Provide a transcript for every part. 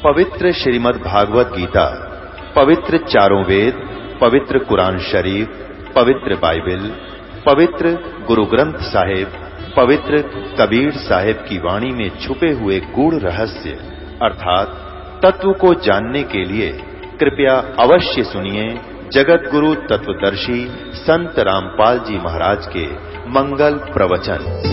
पवित्र श्रीमद् भागवत गीता, पवित्र चारों वेद, पवित्र कुरान शरीफ, पवित्र बाइबल, पवित्र गुरु ग्रंथ साहिब, पवित्र कबीर साहिब की वाणी में छुपे हुए गूढ़ रहस्य अर्थात तत्व को जानने के लिए कृपया अवश्य सुनिए जगत गुरु तत्वदर्शी संत रामपाल जी महाराज के मंगल प्रवचन।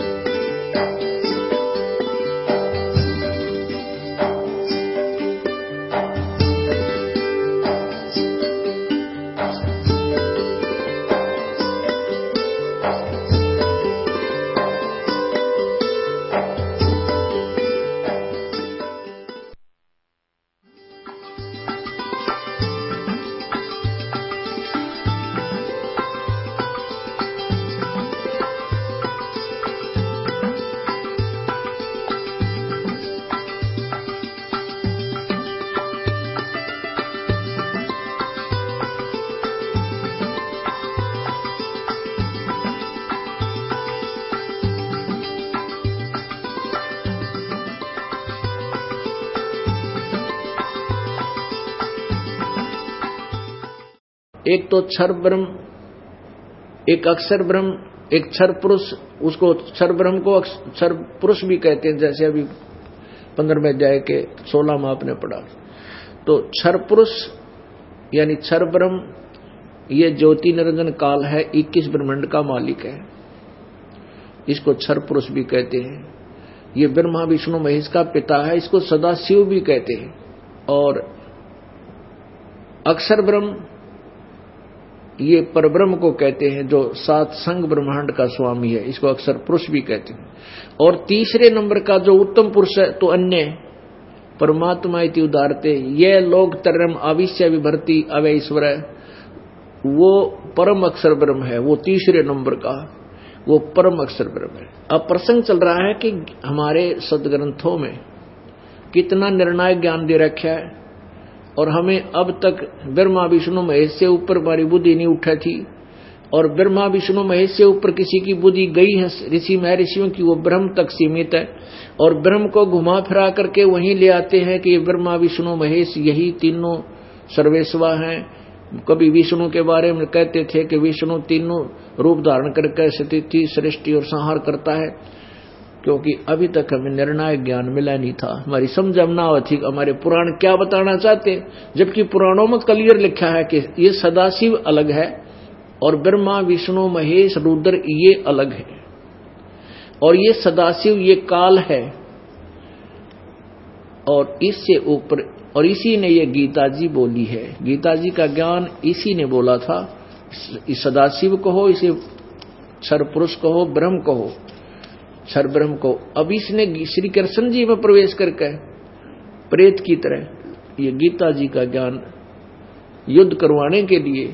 एक तो क्षर ब्रह्म, एक अक्षर ब्रह्म, एक क्षर पुरुष। उसको क्षर ब्रह्म को क्षर पुरुष भी कहते हैं, जैसे अभी 15वें अध्याय के 16 में आपने पढ़ा। तो क्षर पुरुष यानी क्षर ब्रह्म, ये ज्योति निरंजन काल है, 21 ब्रह्मांड का मालिक है, इसको क्षर पुरुष भी कहते हैं। ये ब्रह्मा विष्णु महेश का पिता है, इसको सदाशिव भी कहते हैं। और अक्षर ब्रह्म ये परब्रह्म को कहते हैं, जो सात संग ब्रह्मांड का स्वामी है, इसको अक्षर पुरुष भी कहते हैं। और तीसरे नंबर का जो उत्तम पुरुष है तो अन्य परमात्मा इति उदारते, ये लोग तरम आविश्य विभर्ति अवय ईश्वर, वो परम अक्षर ब्रह्म है, वो तीसरे नंबर का वो परम अक्षर ब्रह्म है। अब प्रसंग चल रहा है कि हमारे सदग्रंथों में कितना निर्णायक ज्ञान दे रखा है, और हमें अब तक ब्रह्मा विष्णु महेश से ऊपर हमारी बुद्धि नहीं उठा थी, और ब्रह्मा विष्णु महेश से ऊपर किसी की बुद्धि गई है ऋषि महर्षियों की, वो ब्रह्म तक सीमित है। और ब्रह्म को घुमा फिरा करके वहीं ले आते हैं कि ब्रह्मा विष्णु महेश यही तीनों सर्वेश्वर हैं। कभी विष्णु के बारे में कहते थे कि विष्णु तीनों रूप धारण करके स्थिति सृष्टि और संहार करता है, क्योंकि अभी तक हमें निर्णायक ज्ञान मिला नहीं था, हमारी समझ ना थी हमारे पुराण क्या बताना चाहते। जबकि पुराणों में क्लियर लिखा है कि ये सदाशिव अलग है और ब्रह्मा विष्णु महेश रुद्र ये अलग है, और ये सदाशिव ये काल है, और इससे ऊपर, और इसी ने ये गीता जी बोली है। गीता जी का ज्ञान इसी ने बोला था। इस सदाशिव कहो, इसे क्षर पुरुष कहो, ब्रह्म कहो, क्षर ब्रह्म को। अब इसने श्री कृष्ण जी में प्रवेश करके प्रेत की तरह ये गीता जी का ज्ञान युद्ध करवाने के लिए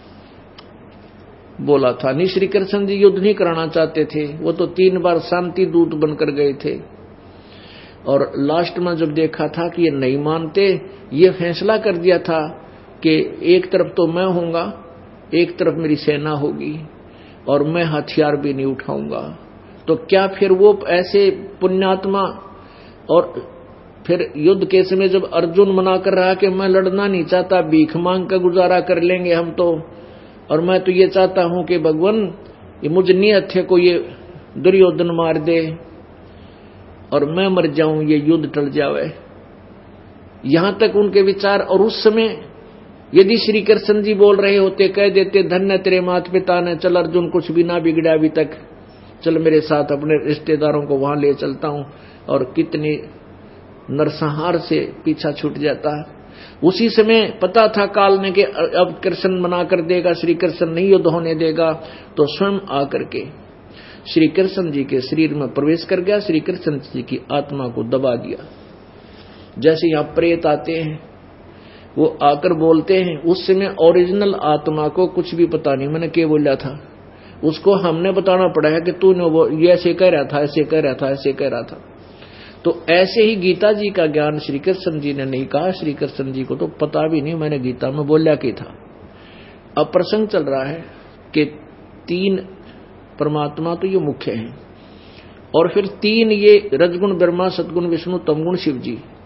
बोला था। नहीं, श्री कृष्ण जी युद्ध नहीं कराना चाहते थे, वो तो 3 बार शांति दूत बनकर गए थे। और लास्ट में जब देखा था कि ये नहीं मानते, ये फैसला कर दिया था कि एक तरफ तो मैं होऊंगा, एक तरफ मेरी सेना होगी, और मैं हथियार भी नहीं उठाऊंगा। तो क्या फिर वो ऐसे पुण्यात्मा, और फिर युद्ध के समय जब अर्जुन मना कर रहा कि मैं लड़ना नहीं चाहता, भीख मांग कर गुजारा कर लेंगे हम तो, और मैं तो ये चाहता हूं कि भगवान ये मुझ निहत्थे को ये दुर्योधन मार दे और मैं मर जाऊं, ये युद्ध टल जावे, यहां तक उनके विचार। और उस समय यदि श्री कृष्ण जी बोल रहे होते, कह देते धन्य तेरे माता पिता ने, चल अर्जुन कुछ भी ना बिगड़ा अभी तक, चल मेरे साथ अपने रिश्तेदारों को वहां ले चलता हूं, और कितनी नरसंहार से पीछा छूट जाता है। उसी समय पता था काल ने कि अब कृष्ण मना कर देगा, श्री कृष्ण नहीं युद्ध होने देगा, तो स्वयं आकर के श्री कृष्ण जी के शरीर में प्रवेश कर गया, श्री कृष्ण जी की आत्मा को दबा दिया। जैसे यहाँ प्रेत आते हैं, वो आकर बोलते हैं, उस समय ओरिजिनल आत्मा को कुछ भी पता नहीं मैंने क्या बोला था, उसको हमने बताना पड़ा है कि तूने वो ये ऐसे कह रहा था, ऐसे कह रहा था, ऐसे कह रहा था। तो ऐसे ही गीता जी का ज्ञान श्री कृष्ण जी ने नहीं कहा, श्री कृष्ण जी को तो पता भी नहीं मैंने गीता में बोला क्या था। अब प्रसंग चल रहा है कि 3 परमात्मा तो ये मुख्य हैं, और फिर 3 ये रजगुण ब्रह्मा, सतगुण विष्णु, तमगुण शिव जी,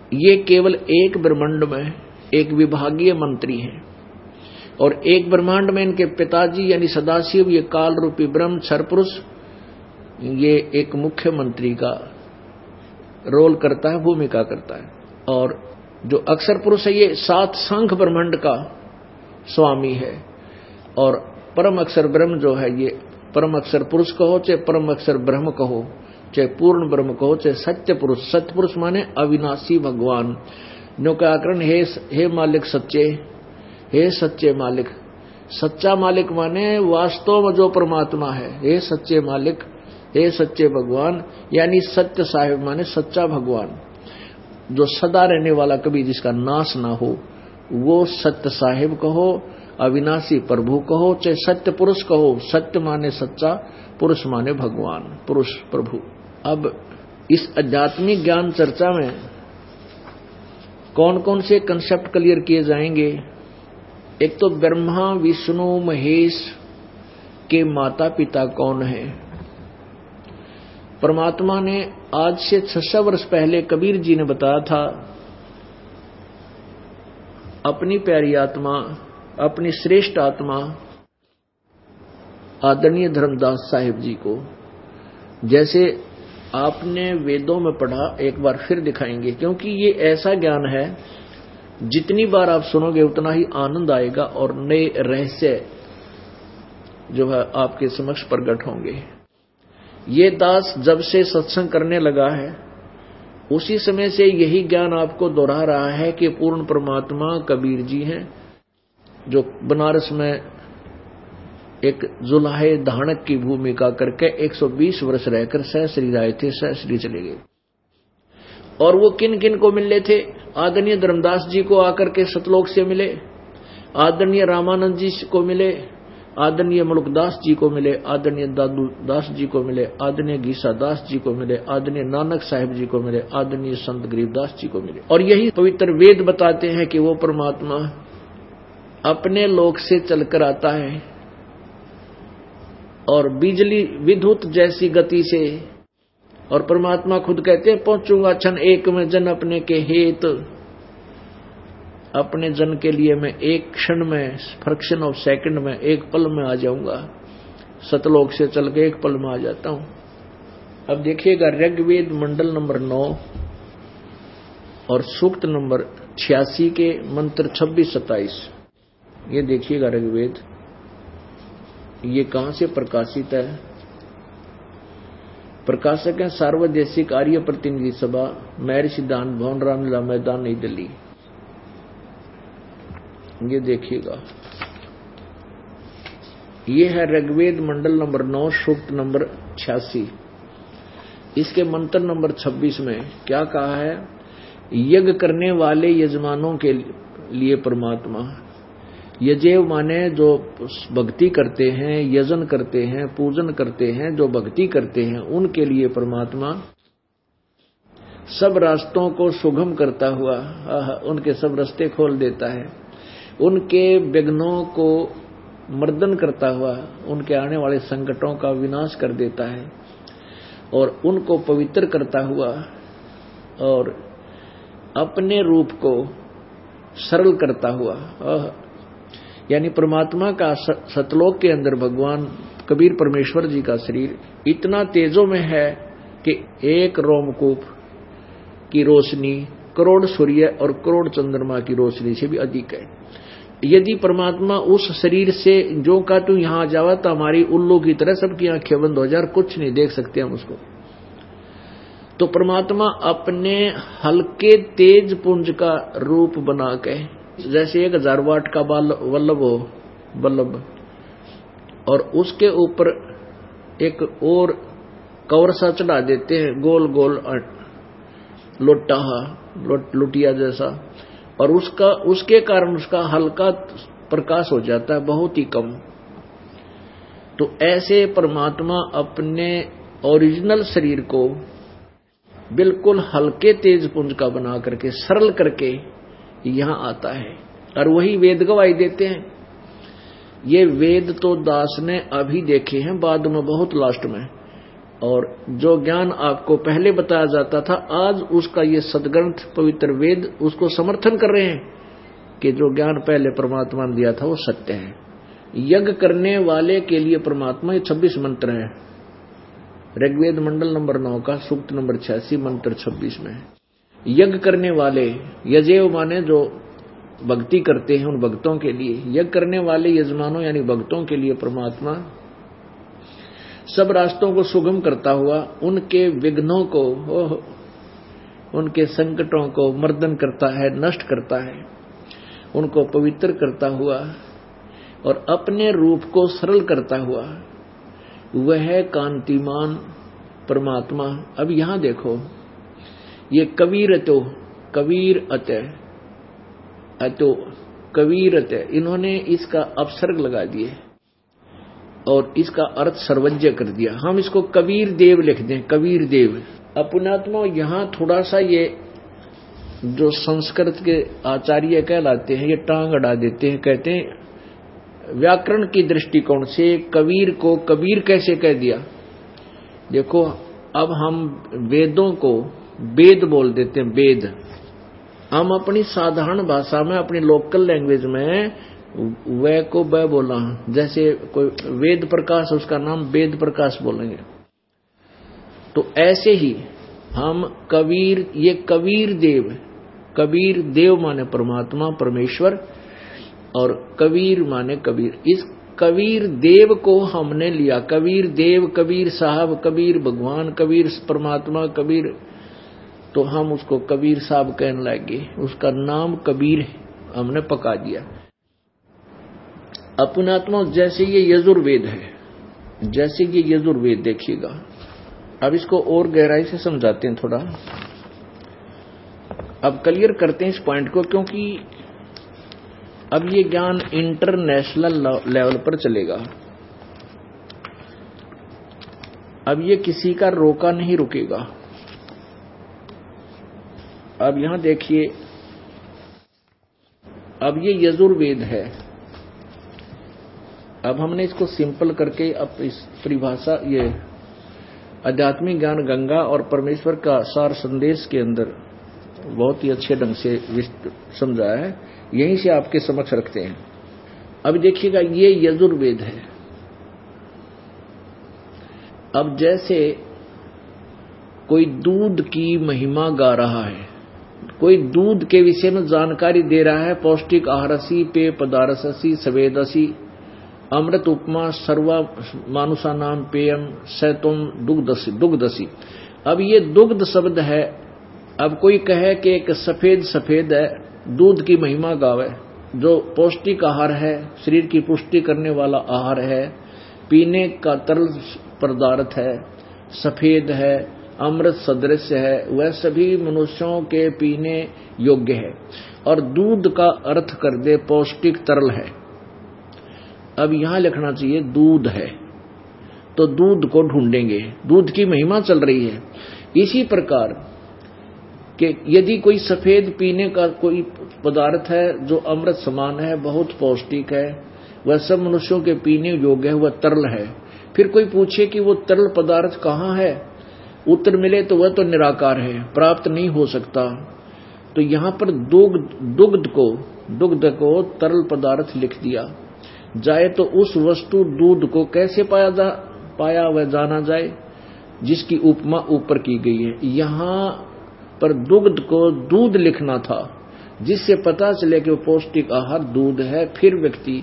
ये केवल एक ब्रह्मांड में एक विभागीय मंत्री हैं और एक ब्रह्मांड में इनके पिताजी यानी सदाशिव, ये काल रूपी ब्रह्म क्षर पुरुष, ये एक मुख्य मंत्री का रोल करता है, भूमिका करता है। और जो अक्षर पुरुष है ये 7 संख ब्रह्मांड का स्वामी है। और परम अक्षर ब्रह्म जो है, ये परम अक्षर पुरुष कहो चाहे परम अक्षर ब्रह्म कहो, चाहे पूर्ण ब्रह्म कहो, चाहे सत्य पुरुष। सत्य पुरुष माने अविनाशी भगवान। नो का आकरण हे मालिक सच्चे, हे सच्चे मालिक। सच्चा मालिक माने वास्तव में जो परमात्मा है। हे सच्चे मालिक, हे सच्चे भगवान, यानी सत्य साहिब माने सच्चा भगवान, जो सदा रहने वाला, कभी जिसका नाश ना हो, वो सत्य साहिब कहो, अविनाशी प्रभु कहो, चाहे सत्य पुरुष कहो। सत्य माने सच्चा, पुरुष माने भगवान, पुरुष प्रभु। अब इस आध्यात्मिक ज्ञान चर्चा में कौन कौन से कंसेप्ट क्लियर किए जाएंगे? एक तो ब्रह्मा विष्णु महेश के माता पिता कौन है? परमात्मा ने आज से 600 वर्ष पहले कबीर जी ने बताया था अपनी प्यारी आत्मा, अपनी श्रेष्ठ आत्मा आदरणीय धर्मदास साहिब जी को। जैसे आपने वेदों में पढ़ा, एक बार फिर दिखाएंगे, क्योंकि ये ऐसा ज्ञान है जितनी बार आप सुनोगे उतना ही आनंद आएगा और नए रहस्य जो है आपके समक्ष प्रकट होंगे। ये दास जब से सत्संग करने लगा है उसी समय से यही ज्ञान आपको दोहरा रहा है कि पूर्ण परमात्मा कबीर जी हैं, जो बनारस में एक जुलाहे धानक की भूमिका करके 120 वर्ष रहकर सहश्री आए थे, सहश्री चले गए। और वो किन किन को मिलने थे? आदरणीय धर्मदास जी को आकर के सतलोक से मिले, आदरणीय रामानंद जी को मिले, आदरणीय मुल्कदास जी को मिले, आदरणीय दादू दास जी को मिले, आदरणीय गीसा दास जी को मिले, आदरणीय नानक साहिब जी को मिले, आदरणीय संत गरीबदास जी को मिले। और यही पवित्र वेद बताते हैं कि वो परमात्मा अपने लोक से चलकर आता है और बिजली विद्युत जैसी गति से, और परमात्मा खुद कहते हैं पहुंचूंगा क्षण एक में जन अपने के हेत। अपने जन के लिए मैं एक क्षण में, फ्रैक्शन ऑफ सेकंड में, एक पल में आ जाऊंगा। सतलोक से चल के एक पल में आ जाता हूं। अब देखिएगा ऋग्वेद मंडल नंबर 9 और सूक्त नंबर 86 के मंत्र 26-27। ये देखिएगा ऋग्वेद, ये कहां से प्रकाशित है? प्रकाशक है सार्वदेशिक आर्य प्रतिनिधि सभा, महर्षि सिद्धांत भवन, रामलीला मैदान, नई दिल्ली। ये देखिएगा, ये है ऋग्वेद मंडल नंबर 9 सूक्त नंबर 86। इसके मंत्र नंबर 26 में क्या कहा है? यज्ञ करने वाले यजमानों के लिए परमात्मा, यजेव माने जो भक्ति करते हैं, यजन करते हैं, पूजन करते हैं, जो भक्ति करते हैं, उनके लिए परमात्मा सब रास्तों को सुगम करता हुआ उनके सब रास्ते खोल देता है, उनके विघ्नों को मर्दन करता हुआ उनके आने वाले संकटों का विनाश कर देता है और उनको पवित्र करता हुआ और अपने रूप को सरल करता हुआ। यानी परमात्मा का सतलोक के अंदर भगवान कबीर परमेश्वर जी का शरीर इतना तेजो में है कि एक रोमकूप की रोशनी करोड़ सूर्य और करोड़ चंद्रमा की रोशनी से भी अधिक है। यदि परमात्मा उस शरीर से जो का तू यहां आ जावा तो हमारी उल्लू की तरह सबकी आंखें बंद हो जाए, कुछ नहीं देख सकते हम उसको। तो परमात्मा अपने हल्के तेज पुंज का रूप बना के, जैसे 1000 वाट का बल्ब हो, बल्ब, और उसके ऊपर एक और कवर सा चढ़ा देते हैं, गोल गोल लुटिया जैसा, और उसके कारण उसका हल्का प्रकाश हो जाता है, बहुत ही कम। तो ऐसे परमात्मा अपने ओरिजिनल शरीर को बिल्कुल हल्के तेज पुंज का बना करके, सरल करके यहां आता है। और वही वेद गवाही देते हैं। ये वेद तो दास ने अभी देखे हैं, बाद में बहुत लास्ट में, और जो ज्ञान आपको पहले बताया जाता था, आज उसका ये सदग्रंथ पवित्र वेद उसको समर्थन कर रहे हैं कि जो ज्ञान पहले परमात्मा ने दिया था वो सत्य है। यज्ञ करने वाले के लिए परमात्मा, ये 26 मंत्र है, ऋग्वेद मंडल नंबर 9 का सूक्त नंबर 86 मंत्र 26 में। यज्ञ करने वाले, यजेव माने जो भक्ति करते हैं उन भक्तों के लिए, यज्ञ करने वाले यजमानों यानी भक्तों के लिए परमात्मा सब रास्तों को सुगम करता हुआ उनके विघ्नों को, उनके संकटों को मर्दन करता है, नष्ट करता है, उनको पवित्र करता हुआ और अपने रूप को सरल करता हुआ वह कांतिमान परमात्मा। अब यहां देखो, ये कबीरतो, कबीर अतो कबीर, इन्होंने इसका अपसर्ग लगा दिए और इसका अर्थ सर्वज्ञ कर दिया। हम इसको कबीर देव लिख दें, कबीर देव। अपनात्मा यहां थोड़ा सा ये जो संस्कृत के आचार्य कहलाते हैं ये टांग अड़ा देते हैं, कहते हैं व्याकरण की दृष्टिकोण से कबीर को कबीर कैसे कह दिया। देखो अब हम वेदों को वेद बोल देते हैं, वेद। हम अपनी साधारण भाषा में, अपनी लोकल लैंग्वेज में वह को वह बोला, जैसे कोई वेद प्रकाश, उसका नाम वेद प्रकाश बोलेंगे। तो ऐसे ही हम कबीर, ये कबीर देव माने परमात्मा परमेश्वर और कबीर माने कबीर। इस कबीर देव को हमने लिया, कबीर देव, कबीर साहब, कबीर भगवान, कबीर परमात्मा, कबीर, तो हम उसको कबीर साहब कहने लगे, उसका नाम कबीर हमने पका दिया। अपनात्मा जैसे ये यजुर्वेद है, जैसे ये यजुर्वेद देखिएगा। अब इसको और गहराई से समझाते हैं थोड़ा, अब क्लियर करते हैं इस पॉइंट को, क्योंकि अब ये ज्ञान इंटरनेशनल लेवल पर चलेगा। अब ये किसी का रोका नहीं रुकेगा। अब यहां देखिए, अब ये यजुर्वेद है। अब हमने इसको सिंपल करके अब इस परिभाषा, ये आध्यात्मिक ज्ञान गंगा और परमेश्वर का सार संदेश के अंदर बहुत ही अच्छे ढंग से समझाया है, यहीं से आपके समक्ष रखते हैं। अब देखिएगा, ये यजुर्वेद है। अब जैसे कोई दूध की महिमा गा रहा है, कोई दूध के विषय में जानकारी दे रहा है, पौष्टिक आहारसी, पेय पदार्थसी, सवेदसी, अमृत उपमा, सर्वा मानुषा नाम पेयम, सैतुम दुग्धसी। अब ये दुग्ध शब्द है। अब कोई कहे कि एक सफेद है, दूध की महिमा गावे, जो पौष्टिक आहार है, शरीर की पुष्टि करने वाला आहार है, पीने का तरल पदार्थ है, सफेद है, अमृत सदृश है, वह सभी मनुष्यों के पीने योग्य है। और दूध का अर्थ कर दे पौष्टिक तरल है। अब यहां लिखना चाहिए दूध है, तो दूध को ढूंढेंगे, दूध की महिमा चल रही है। इसी प्रकार कि यदि कोई सफेद पीने का कोई पदार्थ है जो अमृत समान है, बहुत पौष्टिक है, वह सब मनुष्यों के पीने योग्य है, वह तरल है। फिर कोई पूछे कि वो तरल पदार्थ कहाँ है, उत्तर मिले तो वह तो निराकार है, प्राप्त नहीं हो सकता। तो यहां पर दुग्ध को तरल पदार्थ लिख दिया जाए, तो उस वस्तु दूध को कैसे पाया वह जाना जाए, जिसकी उपमा ऊपर की गई है। यहां पर दुग्ध को दूध लिखना था, जिससे पता चले कि वो पौष्टिक आहार दूध है, फिर व्यक्ति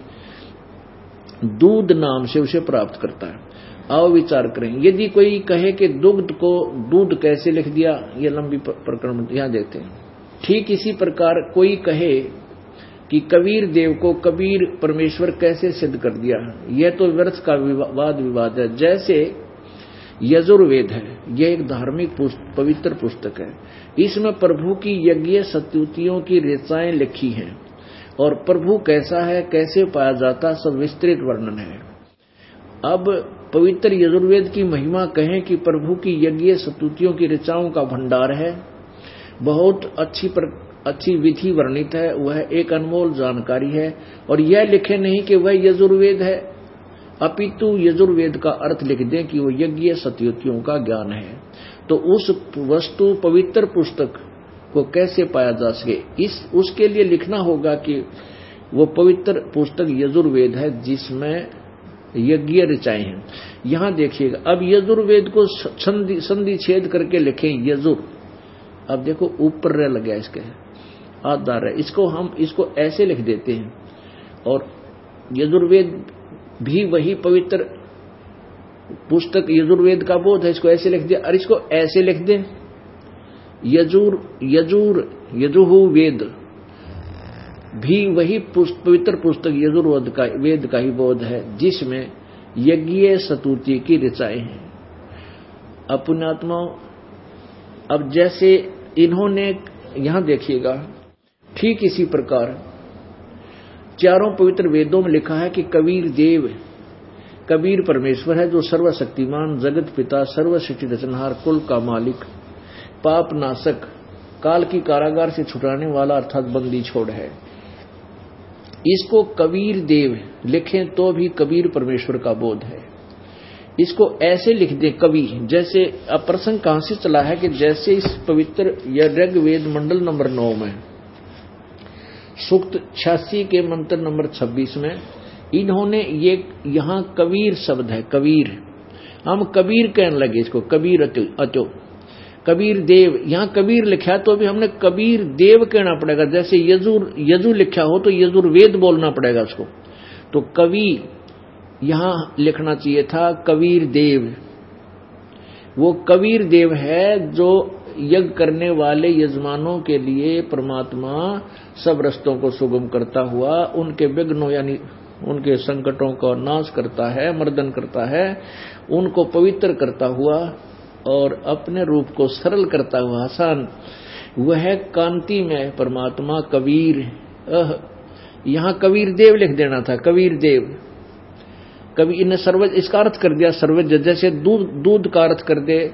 दूध नाम से उसे प्राप्त करता है। आओ विचार करें, यदि कोई कहे कि दुग्ध को दूध कैसे लिख दिया, ये लंबी प्रकरण यहां देखते हैं। ठीक इसी प्रकार कोई कहे कि कबीर देव को कबीर परमेश्वर कैसे सिद्ध कर दिया, यह तो व्यर्थ का वाद विवाद है। जैसे यजुर्वेद है, यह एक धार्मिक पवित्र पुस्तक है, इसमें प्रभु की यज्ञ स्तुतियों की ऋचाएं लिखी हैं और प्रभु कैसा है, कैसे पाया जाता, सब विस्तृत वर्णन है। अब पवित्र यजुर्वेद की महिमा कहें कि प्रभु की यज्ञ स्तुतियों की ऋचाओं का भंडार है, बहुत अच्छी विधि वर्णित है, वह एक अनमोल जानकारी है। और यह लिखे नहीं कि वह यजुर्वेद है। अपितु यजुर्वेद का अर्थ लिख दें कि वो यज्ञ सतयुतियों का ज्ञान है। तो उस वस्तु पवित्र पुस्तक को कैसे पाया जा सके, उसके लिए लिखना होगा कि वो पवित्र पुस्तक यजुर्वेद है जिसमें यज्ञ ऋचाएं हैं। यहां देखिएगा, अब यजुर्वेद को संधि छेद करके लिखें यजुर। अब देखो ऊपर रह लग गया इसके आधार है, इसको ऐसे लिख देते हैं। और यजुर्वेद भी वही पवित्र पुस्तक यजुर्वेद का बोध है, इसको ऐसे लिख दिया। और इसको ऐसे लिख दें यजुहु वेद भी वही पवित्र पुस्तक यजुर्वेद का ही बोध है जिसमें यज्ञ स्तुति की ऋचाएं हैं। अब पुण्यात्माओं, अब जैसे इन्होंने यहां देखिएगा, ठीक इसी प्रकार चारों पवित्र वेदों में लिखा है कि कबीर परमेश्वर है जो सर्वशक्तिमान, जगत पिता, सर्वसृष्टि रचनहार, कुल का मालिक, पाप नाशक, काल की कारागार से छुड़ाने वाला अर्थात बंदी छोड़ है। इसको कबीर देव लिखें तो भी कबीर परमेश्वर का बोध है। इसको ऐसे लिख दें कवि, जैसे अब प्रसंग कहां से चला है कि जैसे इस पवित्र ऋग्वेद मंडल नंबर 9 में सूक्त 86 के मंत्र नंबर 26 में इन्होंने ये यहां कबीर शब्द है, कबीर, हम कबीर कहने लगे इसको, कबीर अतो कबीर देव, यहां कबीर लिखा तो भी हमने कबीर देव कहना पड़ेगा। जैसे यजु लिखा हो तो यजुर्वेद बोलना पड़ेगा उसको। तो कवि यहां लिखना चाहिए था कबीर देव। वो कबीर देव है जो यज्ञ करने वाले यजमानों के लिए परमात्मा सब रस्तों को सुगम करता हुआ उनके विघ्नों यानी उनके संकटों का नाश करता है, मर्दन करता है, उनको पवित्र करता हुआ और अपने रूप को सरल करता हुआ आसान, वह कांति में परमात्मा कबीर। यहां कबीर देव लिख देना था, कबीर देव। कभी इन्हें सर्वज इसका अर्थ कर दिया सर्वज, जैसे दूध का अर्थ कर दे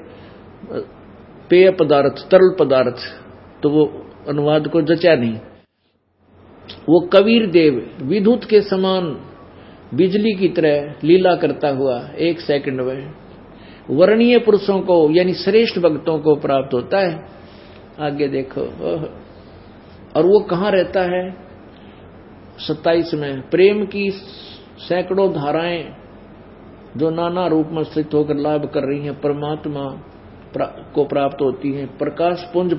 पेय पदार्थ, तरल पदार्थ, तो वो अनुवाद को जचा नहीं। वो कबीर देव विद्युत के समान बिजली की तरह लीला करता हुआ एक सेकंड में वर्णीय पुरुषों को यानी श्रेष्ठ भक्तों को प्राप्त होता है। आगे देखो, और वो कहां रहता है? 27 में प्रेम की सैकड़ों धाराएं जो नाना रूप में स्थित होकर लाभ कर रही हैं परमात्मा को प्राप्त होती हैं। प्रकाश पुंज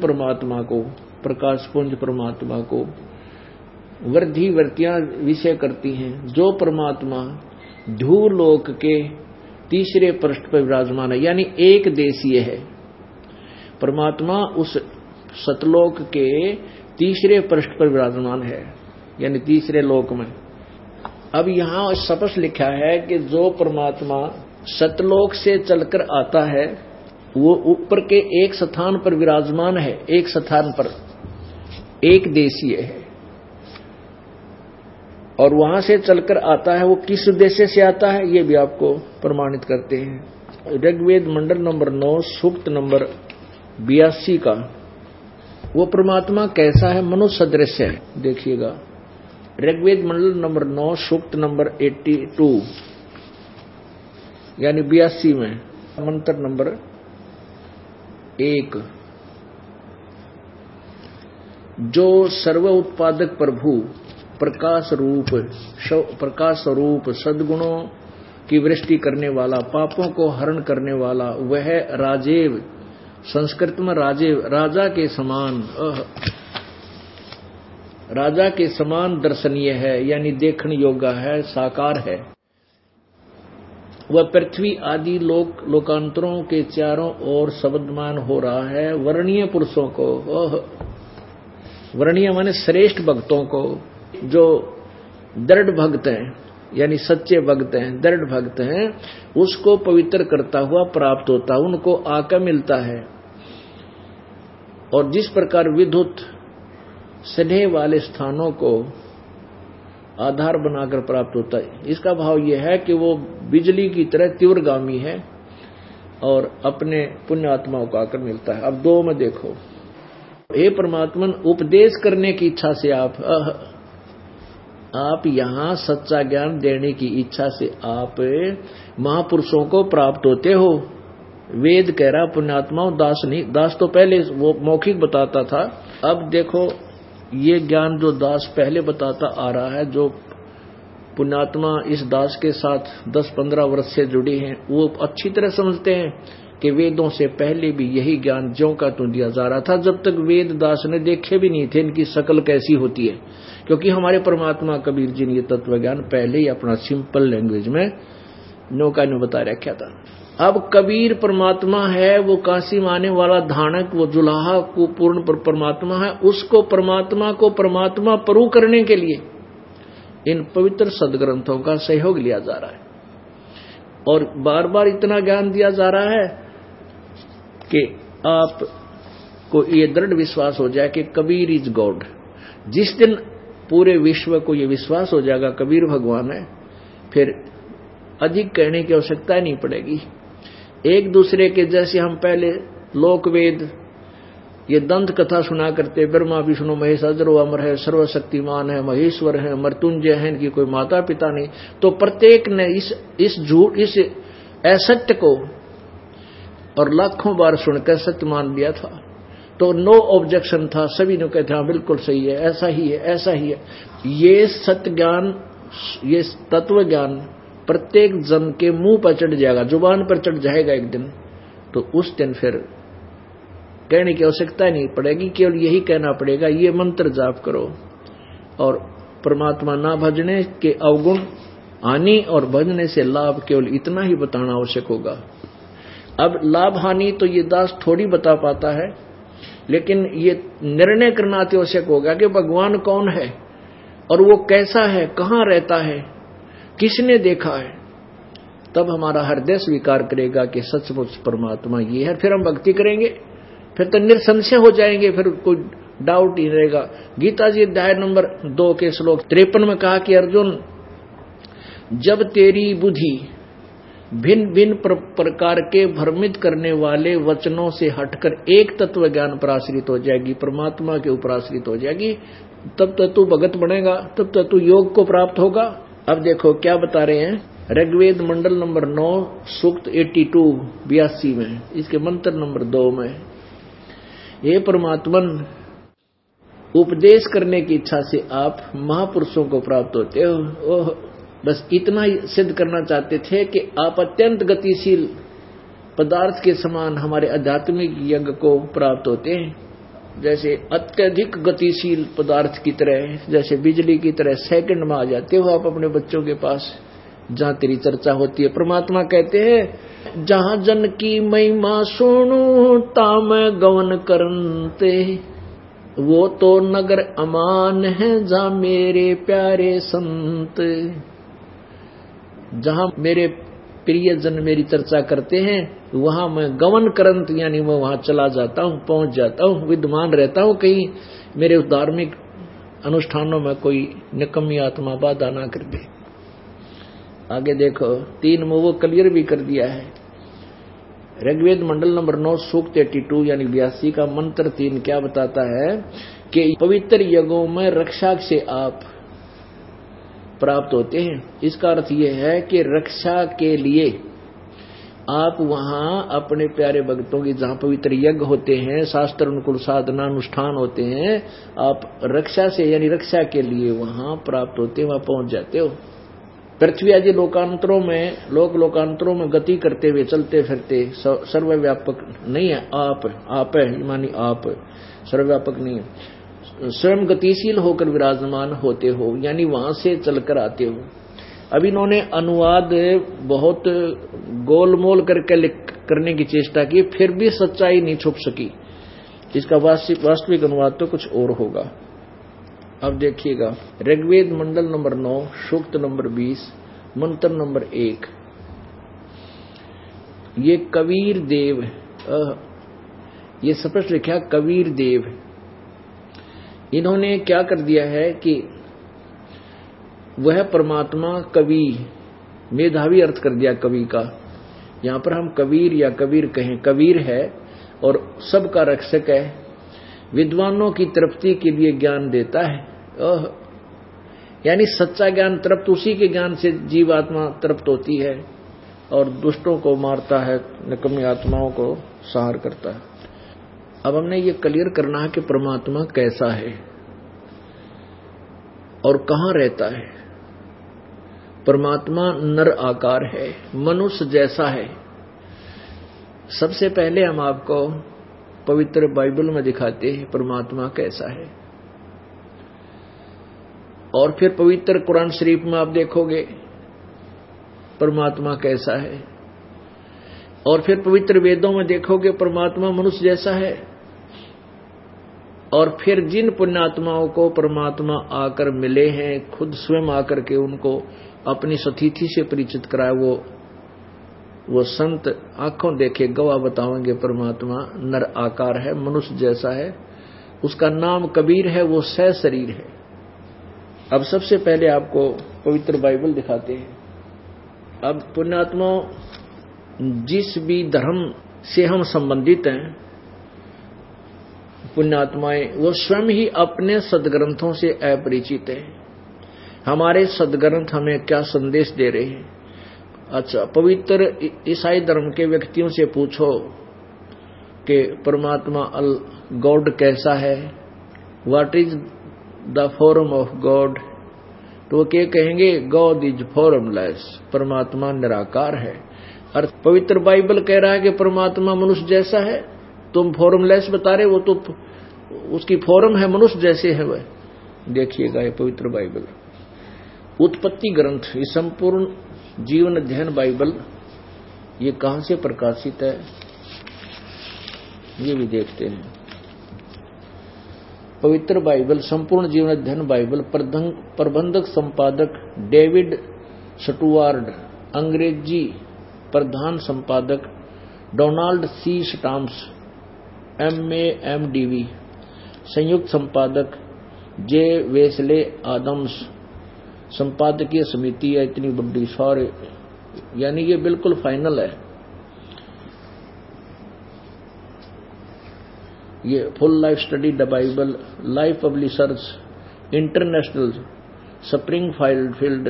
परमात्मा को वृद्धि वृत्तियां विषय करती हैं। जो परमात्मा ध्रुवलोक के तीसरे पृष्ठ पर विराजमान है, यानी एक देशीय है। परमात्मा उस सतलोक के तीसरे पृष्ठ पर विराजमान है, यानी तीसरे लोक में। अब यहां स्पष्ट लिखा है कि जो परमात्मा सतलोक से चलकर आता है वो ऊपर के एक स्थान पर विराजमान है, एक स्थान पर एक देशीय है, और वहां से चलकर आता है। वो किस उद्देश्य से आता है ये भी आपको प्रमाणित करते हैं। ऋग्वेद मंडल नंबर 9 सूक्त नंबर 82 का वो परमात्मा कैसा है? मनुष्य सदृश है। देखिएगा ऋग्वेद मंडल नंबर 9 सूक्त नंबर 82 यानी 82 में मंत्र नंबर 1, जो सर्व उत्पादक प्रभु प्रकाश स्वरूप सद्गुणों की वृष्टि करने वाला, पापों को हरण करने वाला, वह राजेव, संस्कृत में राजेव राजा के समान दर्शनीय है, यानी देखने योग्य है, साकार है। वह पृथ्वी आदि लोकांतरों के चारों ओर शब्दमान हो रहा है। वर्णीय पुरुषों को, वर्णीय माने श्रेष्ठ भक्तों को, जो दृढ़ भक्त हैं यानी सच्चे भक्त हैं, दृढ़ भक्त हैं, उसको पवित्र करता हुआ प्राप्त होता है, उनको आकर मिलता है। और जिस प्रकार विद्युत स्नेह वाले स्थानों को आधार बनाकर प्राप्त होता है, इसका भाव यह है कि वो बिजली की तरह तीव्रगामी है और अपने पुण्य आत्माओं को आकर मिलता है। अब 2 में देखो, हे परमात्मन, उपदेश करने की इच्छा से आप आप यहाँ सच्चा ज्ञान देने की इच्छा से आप महापुरुषों को प्राप्त होते हो। वेद कह रहा पुण्यात्माओं, दास नहीं। दास तो पहले वो मौखिक बताता था, अब देखो ये ज्ञान जो दास पहले बताता आ रहा है, जो पुण्यात्मा इस दास के साथ 10-15 वर्ष से जुड़े हैं, वो अच्छी तरह समझते हैं कि वेदों से पहले भी यही ज्ञान ज्यों का त्यों दिया जा रहा था। जब तक वेद दास ने देखे भी नहीं थे इनकी शक्ल कैसी होती है, क्योंकि हमारे परमात्मा कबीर जी ने ये तत्व ज्ञान पहले ही अपना सिंपल लैंग्वेज में नौका ने बता रखा था। अब कबीर परमात्मा है, वो काशी माने वाला धानक, वो जुलाहा को पूर्ण परमात्मा है। उसको परमात्मा को परमात्मा परु करने के लिए इन पवित्र सदग्रंथों का सहयोग लिया जा रहा है, और बार बार इतना ज्ञान दिया जा रहा है कि आपको ये दृढ़ विश्वास हो जाए कि कबीर इज गॉड। जिस दिन पूरे विश्व को ये विश्वास हो जाएगा कबीर भगवान है, फिर अधिक कहने की आवश्यकता नहीं पड़ेगी। एक दूसरे के जैसे हम पहले लोक वेद ये दंत कथा सुना करते, ब्रह्मा विष्णु महेश अजरो अमर है, सर्वशक्तिमान है, महेश्वर है, मृत्युंजय है, इनकी कोई माता पिता नहीं। तो प्रत्येक ने इस झूठ, इस असत्य को और लाखों बार सुनकर सत्य मान लिया था। तो नो ऑब्जेक्शन था, सभी ने कहते हाँ बिल्कुल सही है, ऐसा ही है, ऐसा ही है। ये सत्य ज्ञान, ये तत्व ज्ञान प्रत्येक जन के मुंह पर चढ़ जाएगा, जुबान पर चढ़ जाएगा एक दिन। तो उस दिन फिर कहने की आवश्यकता नहीं पड़ेगी, केवल यही कहना पड़ेगा ये मंत्र जाप करो, और परमात्मा ना भजने के अवगुण हानि और भजने से लाभ, केवल इतना ही बताना आवश्यक होगा। अब लाभ हानि तो ये दास थोड़ी बता पाता है, लेकिन ये निर्णय करना अति आवश्यक होगा कि भगवान कौन है और वो कैसा है, कहाँ रहता है, किसने देखा है। तब हमारा हृदय स्वीकार करेगा कि सचमुच परमात्मा ये है। फिर हम भक्ति करेंगे, फिर तो निसंशय हो जाएंगे, फिर कोई डाउट ही रहेगा। गीता जी अध्याय नंबर 2 के श्लोक 53 में कहा कि अर्जुन, जब तेरी बुद्धि भिन्न भिन्न प्रकार के भ्रमित करने वाले वचनों से हटकर एक तत्व ज्ञान पर आश्रित हो जाएगी, परमात्मा के ऊपर आश्रित हो जाएगी, तब तो तू भगत बनेगा, तब तो तू योग को प्राप्त होगा। अब देखो क्या बता रहे हैं, ऋग्वेद मंडल नंबर 9 सूक्त 82 में, इसके मंत्र नंबर 2 में, हे परमात्मन, उपदेश करने की इच्छा से आप महापुरुषों को प्राप्त होते हो। ओह, बस इतना ही सिद्ध करना चाहते थे कि आप अत्यंत गतिशील पदार्थ के समान हमारे आध्यात्मिक यज्ञ को प्राप्त होते हैं, जैसे अत्यधिक गतिशील पदार्थ की तरह, जैसे बिजली की तरह सेकंड में आ जाते हो आप अपने बच्चों के पास जहां तेरी चर्चा होती है। परमात्मा कहते हैं, जहां जन की महिमा सुनू ताम गवन करते, वो तो नगर अमान है जहां मेरे प्यारे संत। जहां मेरे प्रिय जन मेरी चर्चा करते हैं, वहां मैं गवन करंत यानी मैं वहां चला जाता हूं, पहुंच जाता हूं, विद्यमान रहता हूं। कहीं मेरे धार्मिक अनुष्ठानों में कोई निकम्मी आत्मा बाधा ना कर दे। आगे देखो 3 में वो क्लियर भी कर दिया है। ऋग्वेद मंडल नंबर 9 सूक्त 82 यानी 82 का मंत्र 3 क्या बताता है कि पवित्र यज्ञों में रक्षा से आप प्राप्त होते हैं। इसका अर्थ यह है कि रक्षा के लिए आप वहां अपने प्यारे भक्तों की जहां पवित्र यज्ञ होते हैं, शास्त्र अनुकूल साधना अनुष्ठान होते हैं, आप रक्षा से यानी रक्षा के लिए वहां प्राप्त होते, वहां पहुंच जाते हो। पृथ्वी आदि लोकांतरों में गति करते हुए चलते फिरते सर्वव्यापक नहीं है, आप है मानी आप सर्वव्यापक नहीं है, स्वयं गतिशील होकर विराजमान होते हो, यानी वहां से चलकर आते हो। अब इन्होंने अनुवाद बहुत गोलमोल करके करने की चेष्टा की, फिर भी सच्चाई नहीं छुप सकी। इसका वास्तविक अनुवाद तो कुछ और होगा। अब देखिएगा ऋग्वेद मंडल नंबर 9 सूक्त नंबर 20 मंत्र नंबर 1, ये कबीर देव, ये स्पष्ट लिखा कबीर देव। इन्होंने क्या कर दिया है कि वह परमात्मा कवि, मेधावी अर्थ कर दिया कवि का। यहां पर हम कबीर या कबीर कहें, कबीर है और सबका रक्षक है, विद्वानों की तृप्ति के लिए ज्ञान देता है। यानी सच्चा ज्ञान तृप्त, उसी के ज्ञान से जीवात्मा तृप्त होती है और दुष्टों को मारता है, निकम्मी आत्माओं को संहार करता है। अब हमने ये क्लियर करना है कि परमात्मा कैसा है और कहां रहता है। परमात्मा नर आकार है, मनुष्य जैसा है। सबसे पहले हम आपको पवित्र बाइबल में दिखाते हैं परमात्मा कैसा है, और फिर पवित्र कुरान शरीफ में आप देखोगे परमात्मा कैसा है, और फिर पवित्र वेदों में देखोगे परमात्मा मनुष्य जैसा है। और फिर जिन पुण्यात्माओं को परमात्मा आकर मिले हैं, खुद स्वयं आकर के उनको अपनी सतीथि से परिचित कराए, वो संत आंखों देखे गवाह बताएंगे परमात्मा नर आकार है, मनुष्य जैसा है। उसका नाम कबीर है, वो सह शरीर है। अब सबसे पहले आपको पवित्र बाइबल दिखाते हैं। अब पुण्यात्मा, जिस भी धर्म से हम संबंधित हैं, पुण्यात्माएं वो स्वयं ही अपने सदग्रंथों से अपरिचित हैं। हमारे सदग्रंथ हमें क्या संदेश दे रहे हैं। अच्छा, पवित्र ईसाई धर्म के व्यक्तियों से पूछो कि परमात्मा गॉड कैसा है, what is the form of God, तो वो क्या कहेंगे, गॉड इज फॉर्मलेस, परमात्मा निराकार है। और पवित्र बाइबल कह रहा है कि परमात्मा मनुष्य जैसा है, तुम फॉर्मलेस बता रहे, वो तो उसकी फॉर्म है मनुष्य जैसे है वह। देखिएगा ये पवित्र बाइबल, उत्पत्ति ग्रंथ, ये संपूर्ण जीवन अध्ययन बाइबल, ये कहां से प्रकाशित है ये भी देखते हैं। पवित्र बाइबल संपूर्ण जीवन अध्ययन बाइबल, प्रबंधक संपादक डेविड स्टुअर्ट, अंग्रेजी प्रधान संपादक Donald C Stamps MA MDV, संयुक्त संपादक जे वेस्ले आदम्स, संपादकीय समिति है इतनी बड़ी सारे, यानी ये बिल्कुल फाइनल है। ये full life study the Bible, life publishers international, Springfield,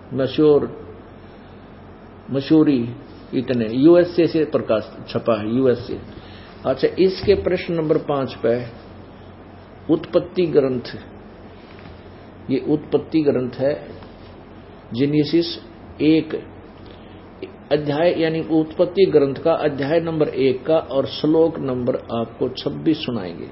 Missouri, इतने USA से प्रकाश छपा है, USA। अच्छा, इसके प्रश्न नंबर 5 पे उत्पत्ति ग्रंथ, ये उत्पत्ति ग्रंथ है, जेनेसिस 1 अध्याय, यानी उत्पत्ति ग्रंथ का अध्याय नंबर 1 का और श्लोक नंबर आपको 26 सुनाएंगे,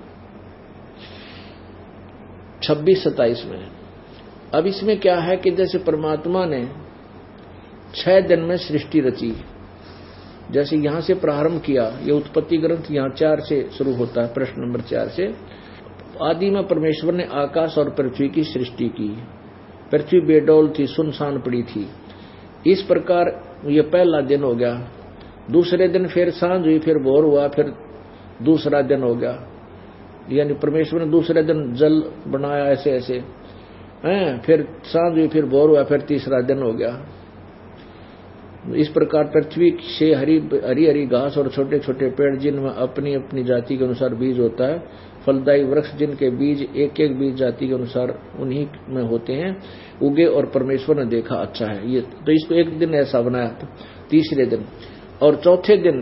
26-27 में। अब इसमें क्या है कि जैसे परमात्मा ने 6 दिन में सृष्टि रची, जैसे यहां से प्रारंभ किया, ये उत्पत्ति ग्रंथ यहां 4 से शुरू होता है, प्रश्न नंबर 4 से। आदि में परमेश्वर ने आकाश और पृथ्वी की सृष्टि की। पृथ्वी बेडौल थी, सुनसान पड़ी थी। इस प्रकार ये पहला दिन हो गया। दूसरे दिन फिर सांझ हुई, फिर भोर हुआ, फिर दूसरा दिन हो गया। यानी परमेश्वर ने दूसरे दिन जल बनाया, ऐसे ऐसे हैं, फिर सांझ हुई, फिर भोर हुआ, फिर तीसरा दिन हो गया। इस प्रकार पृथ्वी से हरी हरी घास और छोटे छोटे पेड़, जिनमें अपनी अपनी जाति के अनुसार बीज होता है, फलदायी वृक्ष जिनके बीज एक एक बीज जाति के अनुसार उन्हीं में होते हैं, उगे, और परमेश्वर ने देखा अच्छा है। ये तो इसको एक दिन ऐसा बनाया, तीसरे दिन। और चौथे दिन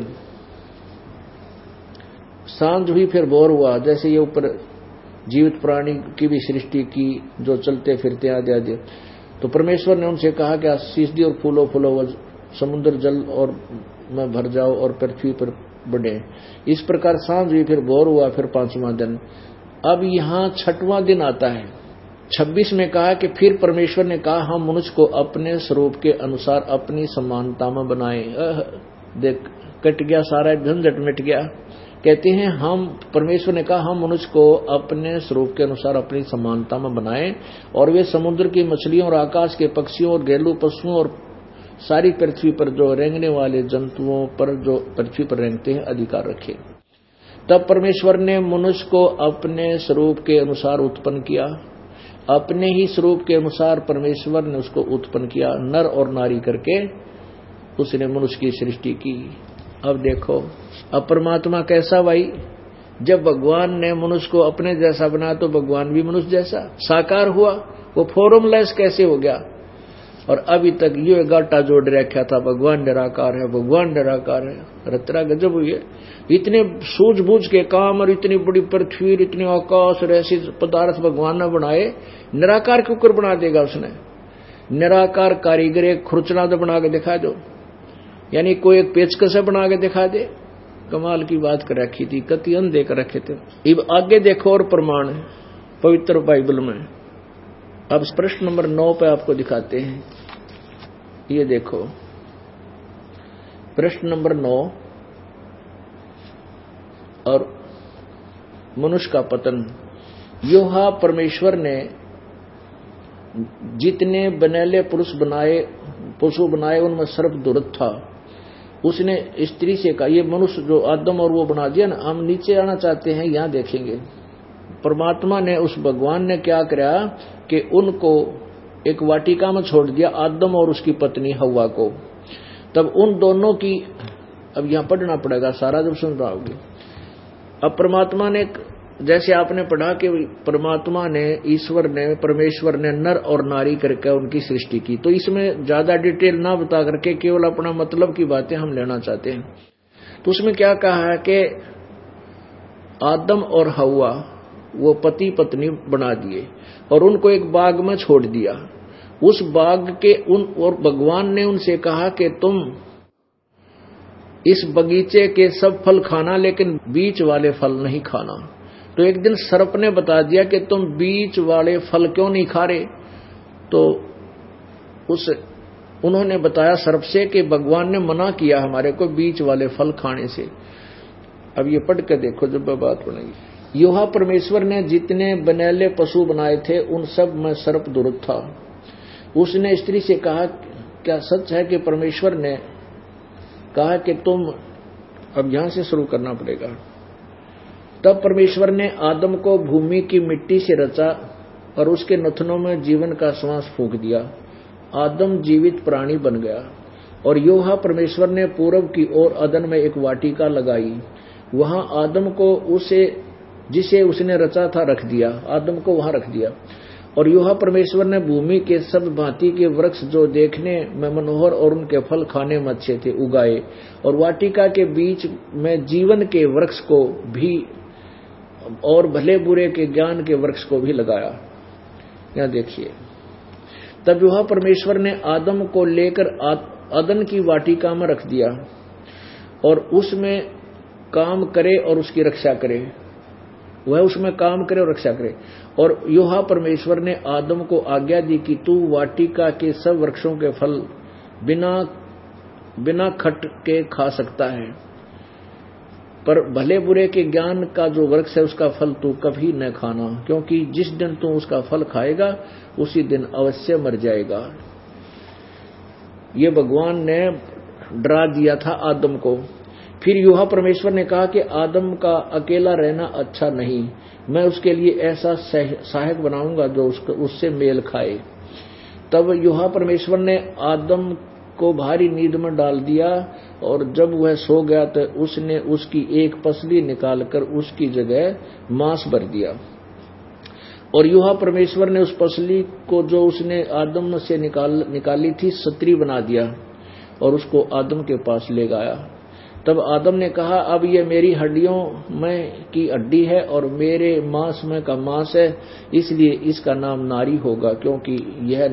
सांझ हुई, फिर भोर हुआ। जैसे ये ऊपर जीवित प्राणी की भी सृष्टि की, जो चलते फिरते आदि आदि। तो परमेश्वर ने उनसे कहा कि सीधी और फूलो फूलो, समुद्र जल और में भर जाओ और पृथ्वी पर बढ़े। इस प्रकार सांझ हुई, फिर भोर हुआ, फिर 5वां दिन। अब यहाँ 6वां दिन आता है। 26 में कहा कि फिर परमेश्वर ने कहा, हम मनुष्य को अपने स्वरूप के अनुसार अपनी समानता में बनाए। देख, कट गया सारा झंझट, मिट गया। कहते हैं हम, परमेश्वर ने कहा, हम मनुष्य को अपने स्वरूप के अनुसार अपनी समानता में बनाए, और वे समुद्र की मछलियों और आकाश के पक्षियों और घरेलू पशुओं और सारी पृथ्वी पर जो रेंगने वाले जंतुओं पर, जो पृथ्वी पर रेंगते हैं, अधिकार रखे। तब परमेश्वर ने मनुष्य को अपने स्वरूप के अनुसार उत्पन्न किया। अपने ही स्वरूप के अनुसार परमेश्वर ने उसको उत्पन्न किया, नर और नारी करके उसने मनुष्य की सृष्टि की। अब देखो, अब परमात्मा कैसा भाई, जब भगवान ने मनुष्य को अपने जैसा बनाया तो भगवान भी मनुष्य जैसा साकार हुआ, वो फॉर्मलेस कैसे हो गया? और अभी तक ये गाटा जोड़ रखा था, भगवान निराकार है, भगवान निराकार है। रत्रा गजब हुई है। इतने सूझबूझ के काम और इतनी बड़ी पृथ्वी, इतने आकाश और ऐसे पदार्थ भगवान ने बनाए, निराकार के ऊपर बना देगा उसने? निराकार कारीगर एक खुरचना तो बना के दिखा दो, यानी कोई एक पेचकस बना के दिखा दे। कमाल की बात कर रखी थी, कति अंधे कर रखे थे। अब आगे देखो और प्रमाण है पवित्र बाइबल में। अब प्रश्न नंबर 9 पे आपको दिखाते हैं। ये देखो प्रश्न नंबर 9 और मनुष्य का पतन। योहा परमेश्वर ने जितने बनेले पुरुष बनाए, पशु बनाए, उनमें सर्प दुर्त था। उसने स्त्री से कहा, ये मनुष्य जो आदम और वो बना दिया ना, हम नीचे आना चाहते हैं, यहां देखेंगे परमात्मा ने, उस भगवान ने क्या करा कि उनको एक वाटिका में छोड़ दिया, आदम और उसकी पत्नी हव्वा को। तब उन दोनों की, अब यहां पढ़ना पड़ेगा सारा जब सुन पाओगे। अब परमात्मा ने, जैसे आपने पढ़ा कि परमात्मा ने, ईश्वर ने, परमेश्वर ने नर और नारी करके उनकी सृष्टि की, तो इसमें ज्यादा डिटेल ना बता करके केवल अपना मतलब की बातें हम लेना चाहते हैं। तो उसमें क्या कहा है कि आदम और हव्वा वो पति पत्नी बना दिए और उनको एक बाग में छोड़ दिया। उस बाग के और भगवान ने उनसे कहा कि तुम इस बगीचे के सब फल खाना, लेकिन बीच वाले फल नहीं खाना। तो एक दिन सर्प ने बता दिया कि तुम बीच वाले फल क्यों नहीं खा रहे? तो उन्होंने बताया सर्प से कि भगवान ने मना किया हमारे को बीच वाले फल खाने से। अब ये पढ़ के देखो जब बात बनेगी। योहा परमेश्वर ने जितने बनेले पशु बनाए थे, उन सब में सर्प दुर्त था। उसने स्त्री से कहा, क्या सच है कि परमेश्वर ने कहा कि तुम, अब यहां से शुरू करना पड़ेगा। तब परमेश्वर ने आदम को भूमि की मिट्टी से रचा और उसके नथनों में जीवन का श्वास फूंक दिया। आदम जीवित प्राणी बन गया। और योहा परमेश्वर ने पूरब की ओर अदन में एक वाटिका लगाई, वहां आदम को जिसे उसने रचा था रख दिया, आदम को वहां रख दिया। और योहा परमेश्वर ने भूमि के सब भांति के वृक्ष जो देखने में मनोहर और उनके फल खाने में अच्छे थे उगाए, और वाटिका के बीच में जीवन के वृक्ष को भी और भले बुरे के ज्ञान के वृक्ष को भी लगाया। यहां देखिए, तब योहा परमेश्वर ने आदम को लेकर अदन की वाटिका में रख दिया और उसमें काम करे और उसकी रक्षा करे, वह उसमें काम करे और रक्षा करे। और योहा परमेश्वर ने आदम को आज्ञा दी कि तू वाटिका के सब वृक्षों के फल बिना खट के खा सकता है, पर भले बुरे के ज्ञान का जो वृक्ष है उसका फल तू कभी न खाना, क्योंकि जिस दिन तू उसका फल खाएगा उसी दिन अवश्य मर जाएगा। ये भगवान ने डरा दिया था आदम को। फिर योहा परमेश्वर ने कहा कि आदम का अकेला रहना अच्छा नहीं, मैं उसके लिए ऐसा सहायक बनाऊंगा जो उससे मेल खाए। तब योहा परमेश्वर ने आदम को भारी नींद में डाल दिया और जब वह सो गया तो उसने उसकी एक पसली निकालकर उसकी जगह मांस भर दिया। और योहा परमेश्वर ने उस पसली को जो उसने आदम से निकाली थी सत्री बना दिया और उसको आदम के पास ले गया। तब आदम ने कहा, अब ये मेरी हड्डियों में की हड्डी है और मेरे मांस में का मांस है, इसलिए इसका नाम नारी होगा, क्योंकि यह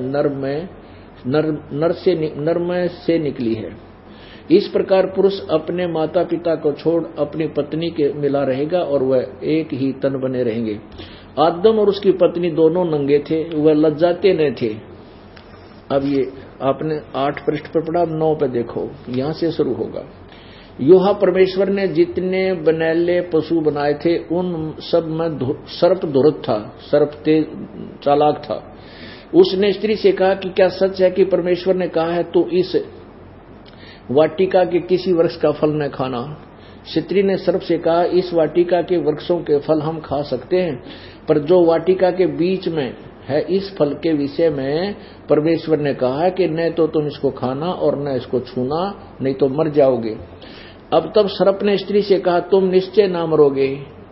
नर में से निकली है। इस प्रकार पुरुष अपने माता पिता को छोड़ अपनी पत्नी के मिला रहेगा और वह एक ही तन बने रहेंगे। आदम और उसकी पत्नी दोनों नंगे थे, वह लज्जाते न थे। अब ये आपने 8 पृष्ठ पर पढ़ा, 9 पे देखो, यहां से शुरू होगा। योहा परमेश्वर ने जितने बनेले पशु बनाए थे उन सब में सर्प दुर्त था, सर्प तेज चालाक था। उसने स्त्री से कहा कि क्या सच है कि परमेश्वर ने कहा है तू इस वाटिका के किसी वृक्ष का फल न खाना? स्त्री ने सर्प से कहा, इस वाटिका के वृक्षों के फल हम खा सकते हैं, पर जो वाटिका के बीच में है इस फल के विषय में परमेश्वर ने कहा कि न तो तुम इसको खाना और न इसको छूना, नहीं तो मर जाओगे। अब तब सर्प ने स्त्री से कहा, तुम निश्चय ना मरोगे।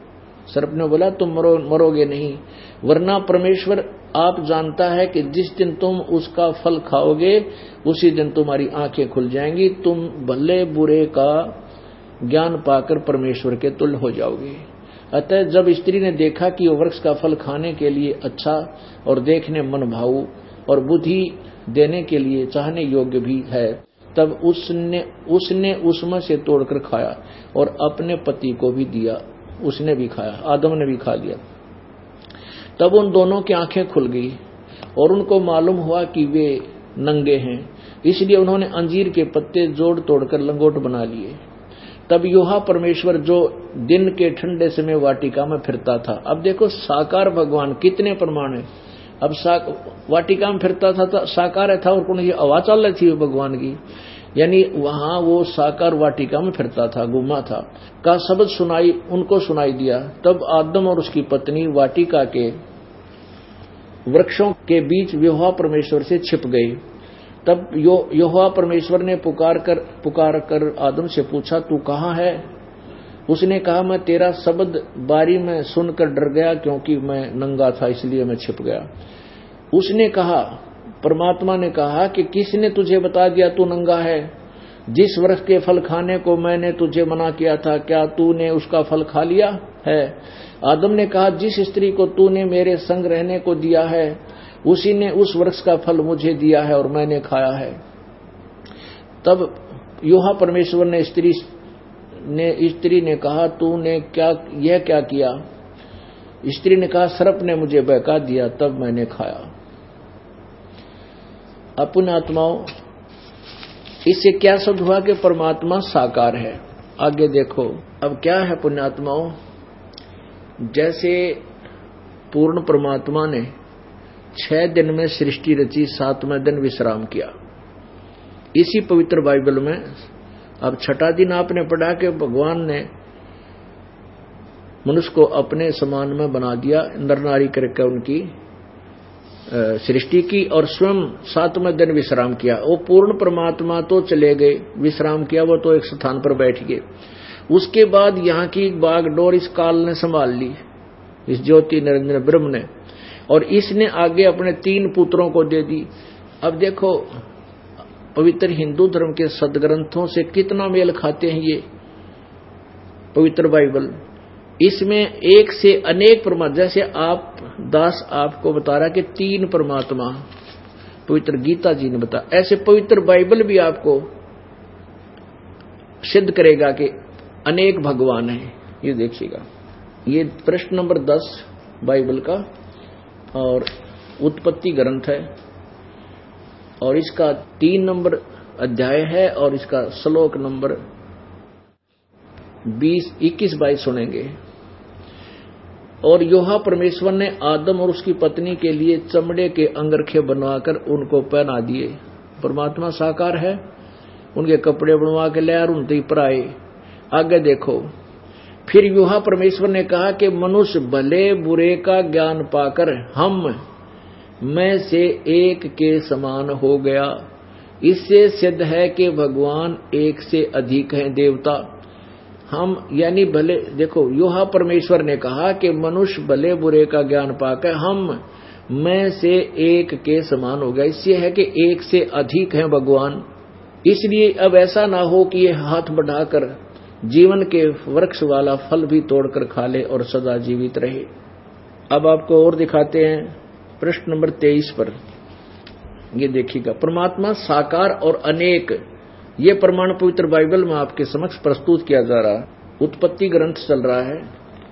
सर्प ने बोला तुम मरोगे नहीं, वरना परमेश्वर आप जानता है कि जिस दिन तुम उसका फल खाओगे उसी दिन तुम्हारी आंखें खुल जाएंगी, तुम भले बुरे का ज्ञान पाकर परमेश्वर के तुल्य हो जाओगे। अतः जब स्त्री ने देखा कि वह वृक्ष का फल खाने के लिए अच्छा और देखने मन भाऊ और बुद्धि देने के लिए चाहने योग्य भी है, तब उसने उसमें से तोड़कर खाया और अपने पति को भी दिया, उसने भी खाया, आदम ने भी खा लिया। तब उन दोनों की आंखें खुल गई और उनको मालूम हुआ कि वे नंगे हैं, इसलिए उन्होंने अंजीर के पत्ते जोड़ तोड़कर लंगोट बना लिए। तब यूहा परमेश्वर जो दिन के ठंडे समय वाटिका में फिरता था, अब देखो साकार भगवान कितने प्रमाण है। अब वाटिका में फिरता था तो साकार था और कौन आवाज चल रही थी भगवान की, यानी वहां वो साकार वाटिका में फिरता था, घूमा था, का शब्द उनको सुनाई दिया। तब आदम और उसकी पत्नी वाटिका के वृक्षों के बीच यहोवा परमेश्वर से छिप गए। तब यहोवा परमेश्वर ने पुकार कर आदम से पूछा, तू कहाँ है? उसने कहा, मैं तेरा शब्द बारी में सुनकर डर गया, क्योंकि मैं नंगा था इसलिए मैं छिप गया। उसने कहा, परमात्मा ने कहा कि किसने तुझे बता दिया तू नंगा है? जिस वृक्ष के फल खाने को मैंने तुझे मना किया था, क्या तूने उसका फल खा लिया है? आदम ने कहा, जिस स्त्री को तूने मेरे संग रहने को दिया है उसी ने उस वृक्ष का फल मुझे दिया है और मैंने खाया है। तब यहोवा परमेश्वर ने स्त्री ने कहा, तूने यह क्या किया? स्त्री ने कहा, सर्प ने मुझे बहका दिया, तब मैंने खाया। अपने आत्माओं, इससे क्या सिद्ध हुआ कि परमात्मा साकार है। आगे देखो अब क्या है पुण्यात्माओं, जैसे पूर्ण परमात्मा ने 6 दिन में सृष्टि रची, 7वें दिन विश्राम किया। इसी पवित्र बाइबल में अब 6ठा दिन आपने पढ़ा कि भगवान ने मनुष्य को अपने समान में बना दिया, नर नारी करके उनकी सृष्टि की और स्वयं 7वें दिन विश्राम किया। वो पूर्ण परमात्मा तो चले गए, विश्राम किया, वो तो एक स्थान पर बैठ गए। उसके बाद यहाँ की बागडोर इस काल ने संभाल ली, इस ज्योति निरंजन ब्रह्म ने, और इसने आगे अपने 3 पुत्रों को दे दी। अब देखो पवित्र हिंदू धर्म के सदग्रंथों से कितना मेल खाते हैं ये पवित्र बाइबल। इसमें एक से अनेक परमात्मा, जैसे आप दास आपको बता रहा कि 3 परमात्मा पवित्र गीता जी ने बताया, ऐसे पवित्र बाइबल भी आपको सिद्ध करेगा कि अनेक भगवान हैं। ये देखिएगा, ये प्रश्न नंबर 10 बाइबल का और उत्पत्ति ग्रंथ है और इसका 3 नंबर अध्याय है और इसका श्लोक नंबर 21-22 सुनेंगे। और यहोवा परमेश्वर ने आदम और उसकी पत्नी के लिए चमड़े के अंगरखे बनवाकर उनको पहना दिए। परमात्मा साकार है, उनके कपड़े बनवा के ले और उनके पर आए। आगे देखो, फिर यहोवा परमेश्वर ने कहा कि मनुष्य भले बुरे का ज्ञान पाकर हम में से एक के समान हो गया। इससे सिद्ध है कि भगवान एक से अधिक हैं देवता। हम यानी भले, देखो यहोवा परमेश्वर ने कहा कि मनुष्य भले बुरे का ज्ञान पाकर हम में से एक के समान हो गया। इससे है कि एक से अधिक हैं भगवान। इसलिए अब ऐसा ना हो कि ये हाथ बढ़ाकर जीवन के वृक्ष वाला फल भी तोड़कर खा ले और सदा जीवित रहे। अब आपको और दिखाते हैं प्रश्न नंबर 23 पर। ये देखिएगा, परमात्मा साकार और अनेक, ये प्रमाण पवित्र बाइबल में आपके समक्ष प्रस्तुत किया जा रहा है। उत्पत्ति ग्रंथ चल रहा है,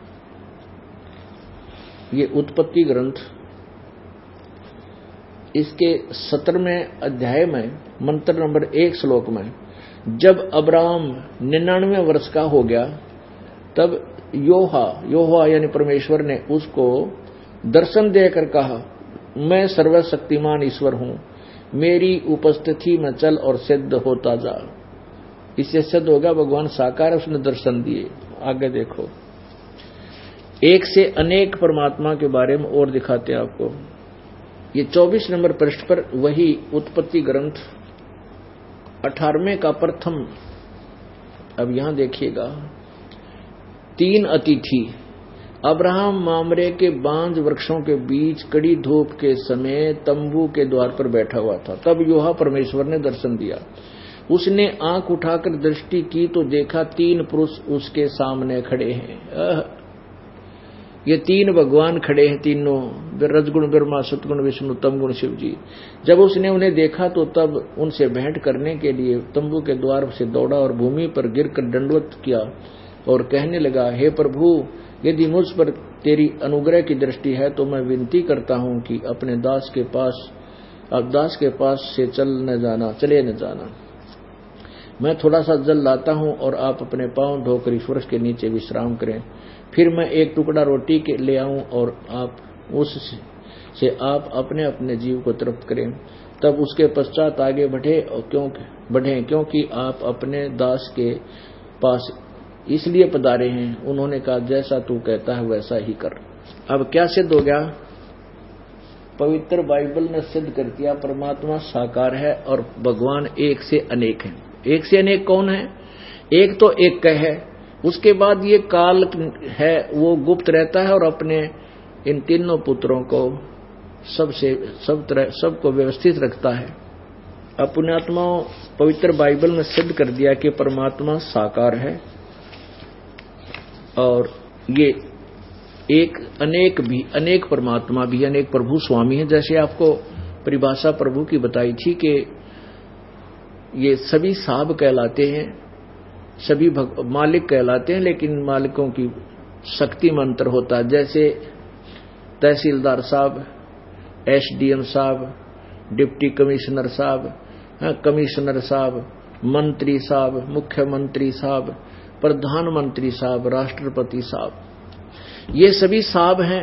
ये उत्पत्ति ग्रंथ, इसके 17वें अध्याय में मंत्र नंबर 1 श्लोक में, जब अब्राहम 99 वर्ष का हो गया तब यहोवा यानी परमेश्वर ने उसको दर्शन देकर कहा, मैं सर्वशक्तिमान ईश्वर हूं, मेरी उपस्थिति में चल और सिद्ध होता जा। इससे सिद्ध होगा भगवान साकार, उसने दर्शन दिए। आगे देखो, एक से अनेक परमात्मा के बारे में और दिखाते हैं आपको। ये 24 नंबर पृष्ठ पर वही उत्पत्ति ग्रंथ 18वें का प्रथम। अब यहां देखिएगा, 3 अतिथि अब्राहम मामरे के बांज वृक्षों के बीच कड़ी धूप के समय तंबू के द्वार पर बैठा हुआ था। तब यहोवा परमेश्वर ने दर्शन दिया। उसने आंख उठाकर दृष्टि की तो देखा 3 पुरुष उसके सामने खड़े हैं। ये 3 भगवान खड़े हैं, तीनों रजगुण ब्रह्मा, सतगुण विष्णु, तमगुण शिव जी। जब उसने उन्हें देखा तो तब उनसे भेंट करने के लिए तंबू के द्वार से दौड़ा और भूमि पर गिरकर दंडवत किया और कहने लगा, हे प्रभु, यदि मुझ पर तेरी अनुग्रह की दृष्टि है तो मैं विनती करता हूं कि अपने दास के पास से चले न जाना। मैं थोड़ा सा जल लाता हूं और आप अपने पांव धोकर इस वृक्ष के नीचे विश्राम करें। फिर मैं एक टुकड़ा रोटी के ले आऊं और आप उससे आप अपने अपने जीव को तृप्त करें। तब उसके पश्चात आगे बढ़ें क्योंकि आप अपने दास के पास इसलिए पधारे हैं। उन्होंने कहा, जैसा तू कहता है वैसा ही कर। अब क्या सिद्ध हो गया? पवित्र बाइबल ने सिद्ध कर दिया परमात्मा साकार है और भगवान एक से अनेक है। एक से अनेक कौन है? एक तो एक है, उसके बाद ये काल है वो गुप्त रहता है और अपने इन तीनों पुत्रों को सबको व्यवस्थित रखता है। अपने आत्मा पवित्र बाइबल ने सिद्ध कर दिया कि परमात्मा साकार है और ये अनेक परमात्मा भी, अनेक प्रभु स्वामी है। जैसे आपको परिभाषा प्रभु की बताई थी कि ये सभी साहब कहलाते हैं, सभी मालिक कहलाते हैं, लेकिन मालिकों की शक्ति में अंतर होता है। जैसे तहसीलदार साहब, एसडीएम साहब, डिप्टी कमिश्नर साहब, कमिश्नर साहब, मंत्री साहब, मुख्यमंत्री साहब, प्रधानमंत्री साहब, राष्ट्रपति साहब, ये सभी साहब हैं,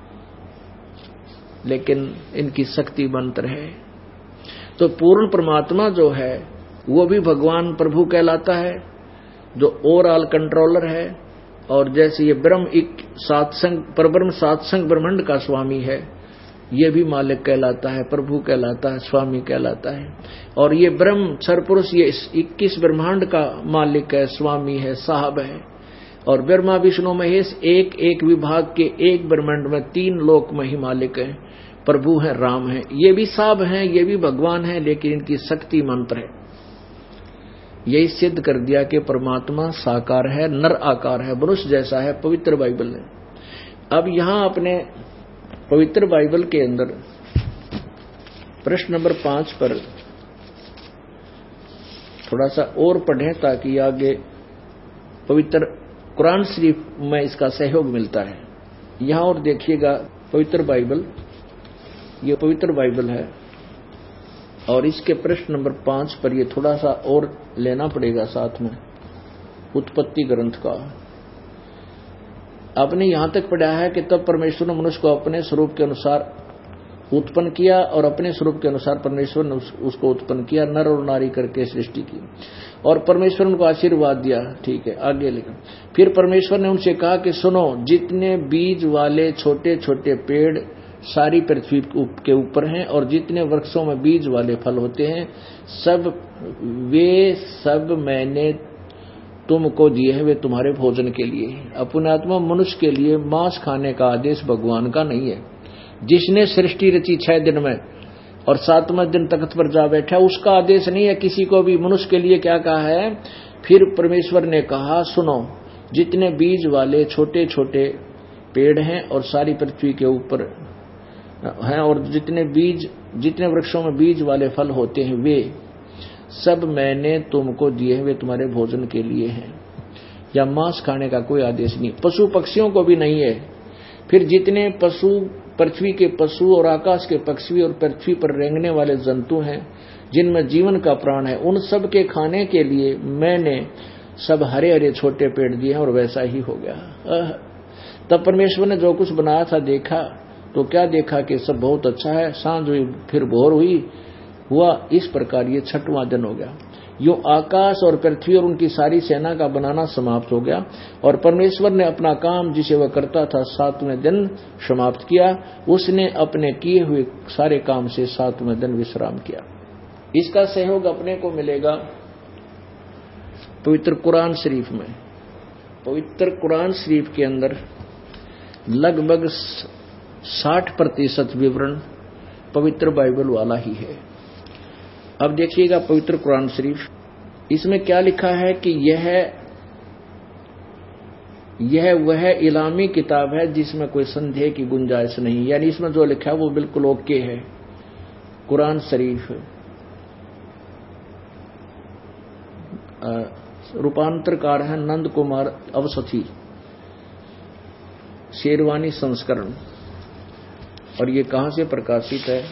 लेकिन इनकी शक्ति में अंतर है। तो पूर्ण परमात्मा जो है वो भी भगवान प्रभु कहलाता है, जो ओवरऑल कंट्रोलर है। और जैसे ये परब्रह्म सातसंग ब्रह्मांड का स्वामी है, ये भी मालिक कहलाता है, प्रभु कहलाता है, स्वामी कहलाता है। और ये ब्रह्म सरपुरुष ये 21 ब्रह्मांड का मालिक है, स्वामी है, साहब है। और ब्रह्मा विष्णु महेश एक एक विभाग के एक ब्रह्मांड में 3 लोक में ही मालिक है, प्रभु है, राम है। ये भी साहब हैं, ये भी भगवान है, लेकिन इनकी शक्ति मंत्र है। यही सिद्ध कर दिया कि परमात्मा साकार है, नर आकार है, मनुष्य जैसा है पवित्र बाइबल ने। अब यहां अपने पवित्र बाइबल के अंदर प्रश्न नंबर 5 पर थोड़ा सा और पढ़ें ताकि आगे पवित्र कुरान शरीफ में इसका सहयोग मिलता है। यहां और देखिएगा पवित्र बाइबल, ये पवित्र बाइबल है और इसके प्रश्न नंबर 5 पर ये थोड़ा सा और लेना पड़ेगा साथ में उत्पत्ति ग्रंथ का। आपने यहां तक पढ़ा है कि तब परमेश्वर ने मनुष्य को अपने स्वरूप के अनुसार उत्पन्न किया और अपने स्वरूप के अनुसार परमेश्वर ने उसको उत्पन्न किया, नर और नारी करके सृष्टि की और परमेश्वर उनको आशीर्वाद दिया। ठीक है, आगे लिखा। फिर परमेश्वर ने उनसे कहा कि सुनो, जितने बीज वाले छोटे छोटे पेड़ सारी पृथ्वी के ऊपर हैं और जितने वृक्षों में बीज वाले फल होते हैं वे सब मैंने तुमको दिए हैं, वे तुम्हारे भोजन के लिए। अपने आत्मा मनुष्य के लिए मांस खाने का आदेश भगवान का नहीं है। जिसने सृष्टि रची 6 दिन में और 7वें दिन तख्त पर जा बैठा, उसका आदेश नहीं है किसी को भी। मनुष्य के लिए क्या कहा है? फिर परमेश्वर ने कहा, सुनो, जितने बीज वाले छोटे छोटे पेड़ हैं और सारी पृथ्वी के ऊपर हैं और जितने वृक्षों में बीज वाले फल होते हैं वे सब मैंने तुमको दिए हैं, वे तुम्हारे भोजन के लिए हैं। या मांस खाने का कोई आदेश नहीं, पशु पक्षियों को भी नहीं है। फिर जितने पशु, पृथ्वी के पशु और आकाश के पक्षी और पृथ्वी पर रेंगने वाले जंतु हैं जिनमें जीवन का प्राण है, उन सब के खाने के लिए मैंने सब हरे हरे छोटे पेड़ दिए हैं। और वैसा ही हो गया। तब परमेश्वर ने जो कुछ बनाया था देखा तो क्या देखा कि सब बहुत अच्छा है। सांझ हुई, फिर भोर हुआ, इस प्रकार ये 6वां दिन हो गया। यूं आकाश और पृथ्वी और उनकी सारी सेना का बनाना समाप्त हो गया और परमेश्वर ने अपना काम जिसे वह करता था 7वें दिन समाप्त किया। उसने अपने किए हुए सारे काम से 7वें दिन विश्राम किया। इसका सहयोग अपने को मिलेगा पवित्र कुरान शरीफ में। पवित्र कुरान शरीफ के अंदर लगभग 60% विवरण पवित्र बाइबल वाला ही है। अब देखिएगा पवित्र कुरान शरीफ, इसमें क्या लिखा है कि यह वह इलामी किताब है जिसमें कोई संदेह की गुंजाइश नहीं, यानी इसमें जो लिखा है वो बिल्कुल ओके है। कुरान शरीफ रूपांतरकार है नंद कुमार अवसथी, शेरवानी संस्करण, और ये कहां से प्रकाशित है?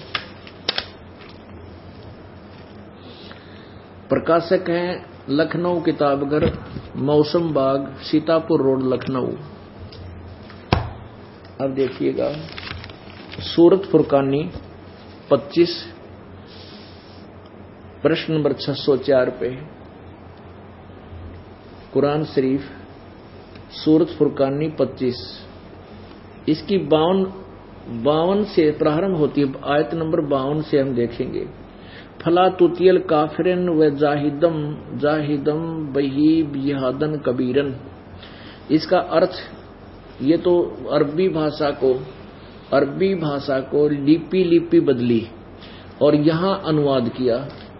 प्रकाशक हैं लखनऊ किताबघर, मौसम बाग, सीतापुर रोड, लखनऊ। अब देखिएगा सूरत फुरकानी 25 प्रश्न नंबर 604 पे कुरान शरीफ सूरत फुरकानी 25, इसकी 52 से प्रारंभ होती है। आयत नंबर 52 से हम देखेंगे। फला तुतियल काफिरन व जाहिदम बही बिहादन कबीरन। इसका अर्थ, ये तो अरबी भाषा को लिपि बदली और यहां अनुवाद किया।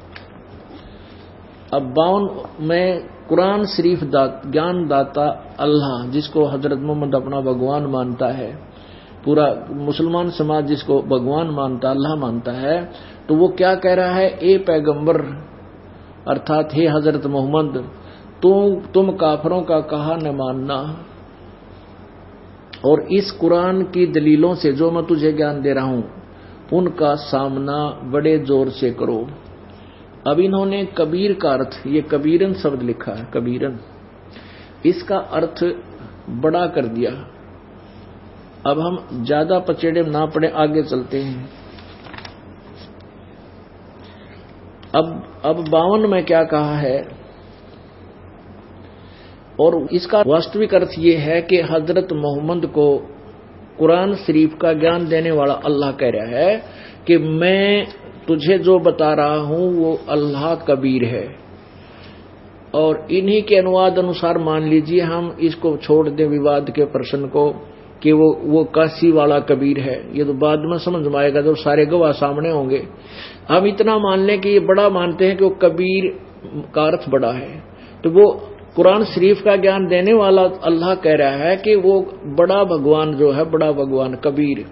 अब 52 में कुरान शरीफ ज्ञान दाता अल्लाह, जिसको हजरत मोहम्मद अपना भगवान मानता है, पूरा मुसलमान समाज जिसको भगवान मानता, अल्लाह मानता है, तो वो क्या कह रहा है? ए पैगंबर, अर्थात हे हजरत मोहम्मद, तुम काफरों का कहा न मानना, और इस कुरान की दलीलों से जो मैं तुझे ज्ञान दे रहा हूं उनका सामना बड़े जोर से करो। अब इन्होंने कबीर का अर्थ, ये कबीरन शब्द लिखा है, कबीरन, इसका अर्थ बड़ा कर दिया। अब हम ज्यादा पचेड़े ना पड़े, आगे चलते हैं। अब 52 में क्या कहा है? और इसका वास्तविक अर्थ ये है कि हजरत मोहम्मद को कुरान शरीफ का ज्ञान देने वाला अल्लाह कह रहा है कि मैं तुझे जो बता रहा हूं वो अल्लाह कबीर है। और इन्हीं के अनुवाद अनुसार मान लीजिए हम इसको छोड़ दें विवाद के प्रश्न को कि वो काशी वाला कबीर है, ये तो बाद में समझ में आएगा जब सारे गवाह सामने होंगे। हम इतना मान लें कि ये बड़ा मानते हैं कि वो कबीर का अर्थ बड़ा है, तो वो कुरान शरीफ का ज्ञान देने वाला अल्लाह कह रहा है कि वो बड़ा भगवान जो है, बड़ा भगवान कबीर,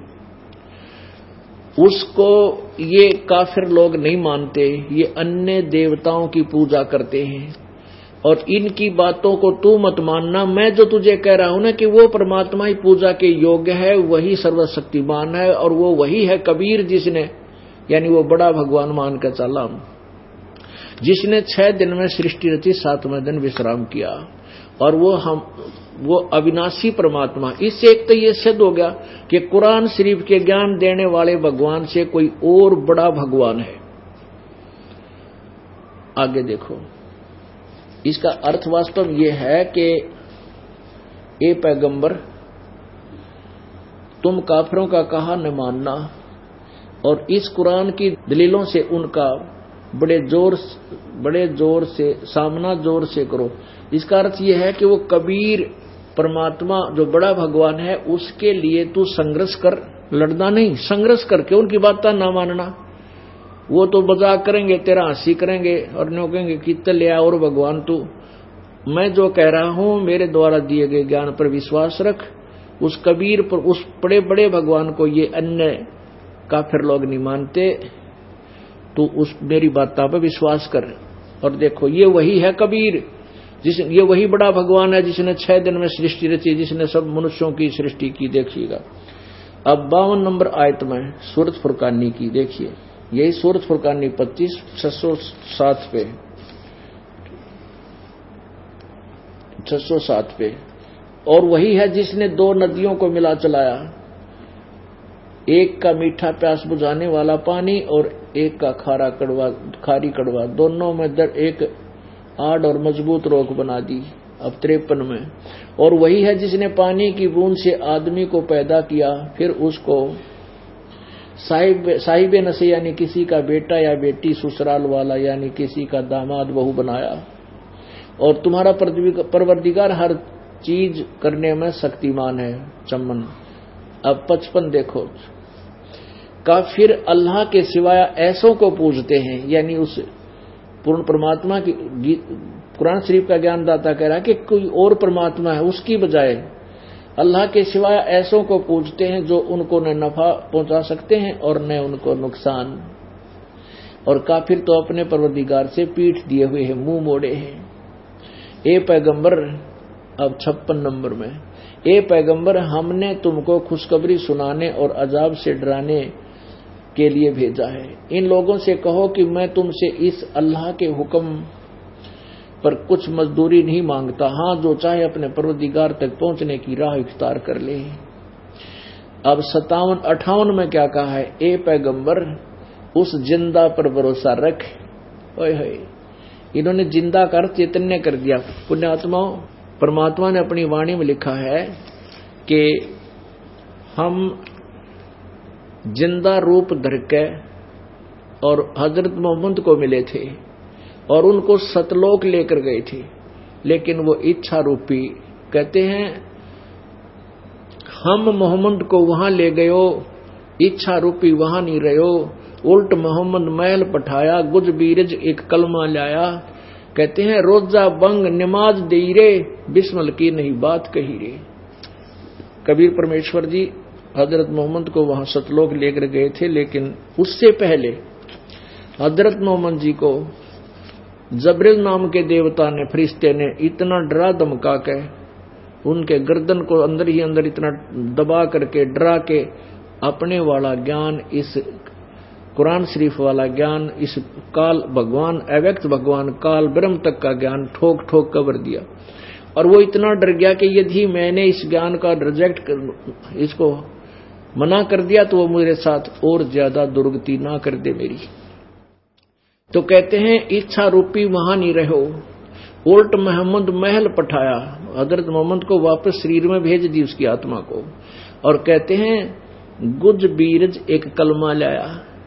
उसको ये काफिर लोग नहीं मानते, ये अन्य देवताओं की पूजा करते हैं। और इनकी बातों को तू मत मानना, मैं जो तुझे कह रहा हूं ना कि वो परमात्मा ही पूजा के योग्य है, वही सर्वशक्तिमान है, और वो वही है कबीर, जिसने, यानी वो बड़ा भगवान मान कर चला, जिसने 6 दिन में सृष्टि रची, 7वें दिन विश्राम किया, और वो अविनाशी परमात्मा। इससे एक तो ये सिद्ध हो गया कि कुरान शरीफ के ज्ञान देने वाले भगवान से कोई और बड़ा भगवान है। आगे देखो, इसका अर्थ वास्तव ये है कि ए पैगंबर, तुम काफिरों का कहा न मानना, और इस कुरान की दलीलों से उनका बड़े जोर से सामना जोर से करो। इसका अर्थ यह है कि वो कबीर परमात्मा जो बड़ा भगवान है उसके लिए तू संघर्ष कर, लड़ना नहीं, संघर्ष करके उनकी बात ना मानना। वो तो मजाक करेंगे, तेरा हंसी करेंगे और नो कहेंगे कितने ले आ, और भगवान तू, मैं जो कह रहा हूं मेरे द्वारा दिए गए ज्ञान पर विश्वास रख। उस कबीर पर, उस बड़े बड़े भगवान को ये अन्य काफिर लोग नहीं मानते, तो उस मेरी बातों पर विश्वास कर। और देखो, ये वही है कबीर, ये वही बड़ा भगवान है जिसने 6 दिन में सृष्टि रची, जिसने सब मनुष्यों की सृष्टि की। देखिएगा अब 52 नंबर आयत में सूरत फुरकानी की देखिए, यही सूरत फुरकानी 25 607 पे, और वही है जिसने 2 नदियों को मिला चलाया, एक का मीठा प्यास बुझाने वाला पानी और एक का खारी कड़वा, दोनों में एक आड़ और मजबूत रोक बना दी। अब 53 में, और वही है जिसने पानी की बूंद से आदमी को पैदा किया, फिर उसको साहिब नशे यानी किसी का बेटा या बेटी, ससुराल वाला यानी किसी का दामाद बहू बनाया। और तुम्हारा परवरदिगार हर चीज करने में शक्तिमान है। चमन, अब 55 देखो, काफिर अल्लाह के सिवाय ऐसों को पूजते हैं, यानी उस पूर्ण परमात्मा की, कुरान शरीफ का ज्ञानदाता कह रहा है कि कोई और परमात्मा है, उसकी बजाय अल्लाह के सिवाय ऐसों को पूजते हैं जो उनको न नफा पहुंचा सकते हैं और न उनको नुकसान। और काफिर तो अपने परवरदिगार से पीठ दिए हुए हैं, मुंह मोड़े हैं। ए पैगंबर, अब 56 नंबर में, ए पैगंबर, हमने तुमको खुशखबरी सुनाने और अजाब से डराने के लिए भेजा है। इन लोगों से कहो कि मैं तुमसे इस अल्लाह के हुक्म पर कुछ मजदूरी नहीं मांगता। हां, जो चाहे अपने परवरदिगार तक पहुंचने की राह इख्तियार कर ले। अब 57-58 में क्या कहा है? ए पैगंबर, उस जिंदा पर भरोसा रख। ओए होए, इन्होंने जिंदा कर चैतन्य कर दिया। पुण्यात्माओं, परमात्मा ने अपनी वाणी में लिखा है कि हम जिंदा रूप धर के और हजरत मोहम्मद को मिले थे और उनको सतलोक लेकर गए थे, लेकिन वो इच्छा रूपी, कहते हैं हम मोहम्मद को वहां ले गयो, इच्छा रूपी वहां नहीं रहो। उल्ट मोहम्मद महल पठाया, गुज बीरज एक कलमा लाया। कहते हैं रोजा बंग नमाज दे रे, बिस्मिल की नहीं बात कही रे। कबीर परमेश्वर जी हजरत मोहम्मद को वहां सतलोक लेकर गए थे, लेकिन उससे पहले हजरत मोहम्मद जी को जबरील नाम के देवता ने, फरिश्ते ने इतना डरा धमका के, उनके गर्दन को अंदर ही अंदर इतना दबा करके डरा के अपने वाला ज्ञान, इस कुरान शरीफ वाला ज्ञान, इस काल भगवान, अव्यक्त भगवान काल ब्रह्म तक का ज्ञान ठोक ठोक कवर दिया। और वो इतना डर गया कि यदि मैंने इस ज्ञान का रिजेक्ट कर, इसको मना कर दिया तो वो मेरे साथ और ज्यादा दुर्गति ना कर दे मेरी। तो कहते हैं इच्छा रूपी वहां नहीं रहो, उल्ट मोहम्मद महल पठाया, हजरत मोहम्मद को वापस शरीर में भेज दी उसकी आत्मा को। और कहते हैं गुज बीरज एक कलमा लाया,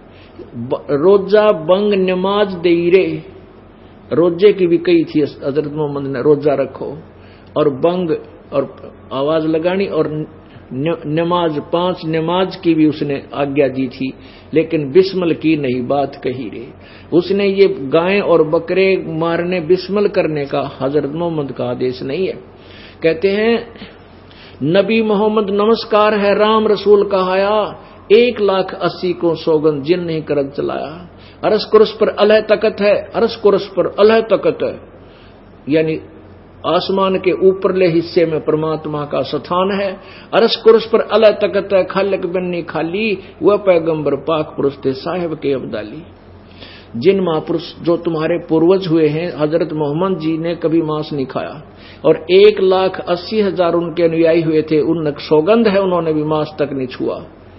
रोजा बंग नमाज दे रे। रोजे की भी कही थी हजरत मोहम्मद ने, रोजा रखो, और बंग और आवाज लगानी, और नमाज, 5 नमाज की भी उसने आज्ञा दी थी, लेकिन बिस्मिल की नहीं बात कही रे। उसने ये गायें और बकरे मारने, बिस्मिल करने का हजरत मोहम्मद का आदेश नहीं है। कहते हैं नबी मोहम्मद नमस्कार है, राम रसूल कहाया, 1,80,000 को सौगंध जिन नहीं करत चलाया। अरस कुरस पर अलह तकत है, अरस कुरस पर अलह तकत है, यानी आसमान के ऊपरले हिस्से में परमात्मा का स्थान है। अरस कुरस पर अलह तकत है, खालिक बन्नी खाली, वह पैगंबर पाक पुरुष थे साहिब के अब्दाली। जिन महापुरुष जो तुम्हारे पूर्वज हुए हैं, हजरत मोहम्मद जी ने कभी मांस नहीं खाया, और 1,80,000 उनके अनुयायी हुए थे, उन सौगंध है उन्होंने भी मांस तक नहीं छुआ।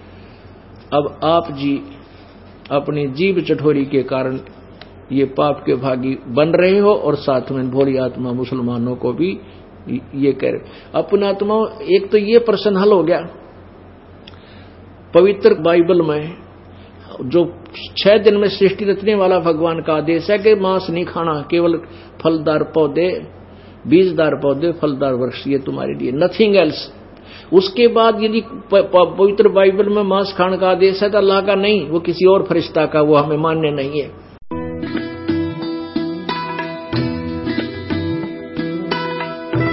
अब आप जी अपनी जीभ चटोरी के कारण ये पाप के भागी बन रहे हो, और साथ में भोली आत्मा मुसलमानों को भी ये कह रहे। अपना आत्मा, एक तो ये प्रश्न हल हो गया। पवित्र बाइबल में जो 6 दिन में सृष्टि रचने वाला भगवान का आदेश है कि मांस नहीं खाना, केवल फलदार पौधे, बीजदार पौधे, फलदार वृक्ष, ये तुम्हारे लिए, नथिंग एल्स। उसके बाद यदि पवित्र बाइबल में मांस खाने का आदेश है तो अल्लाह का नहीं, वो किसी और फरिश्ता का, वो हमें मान्य नहीं है।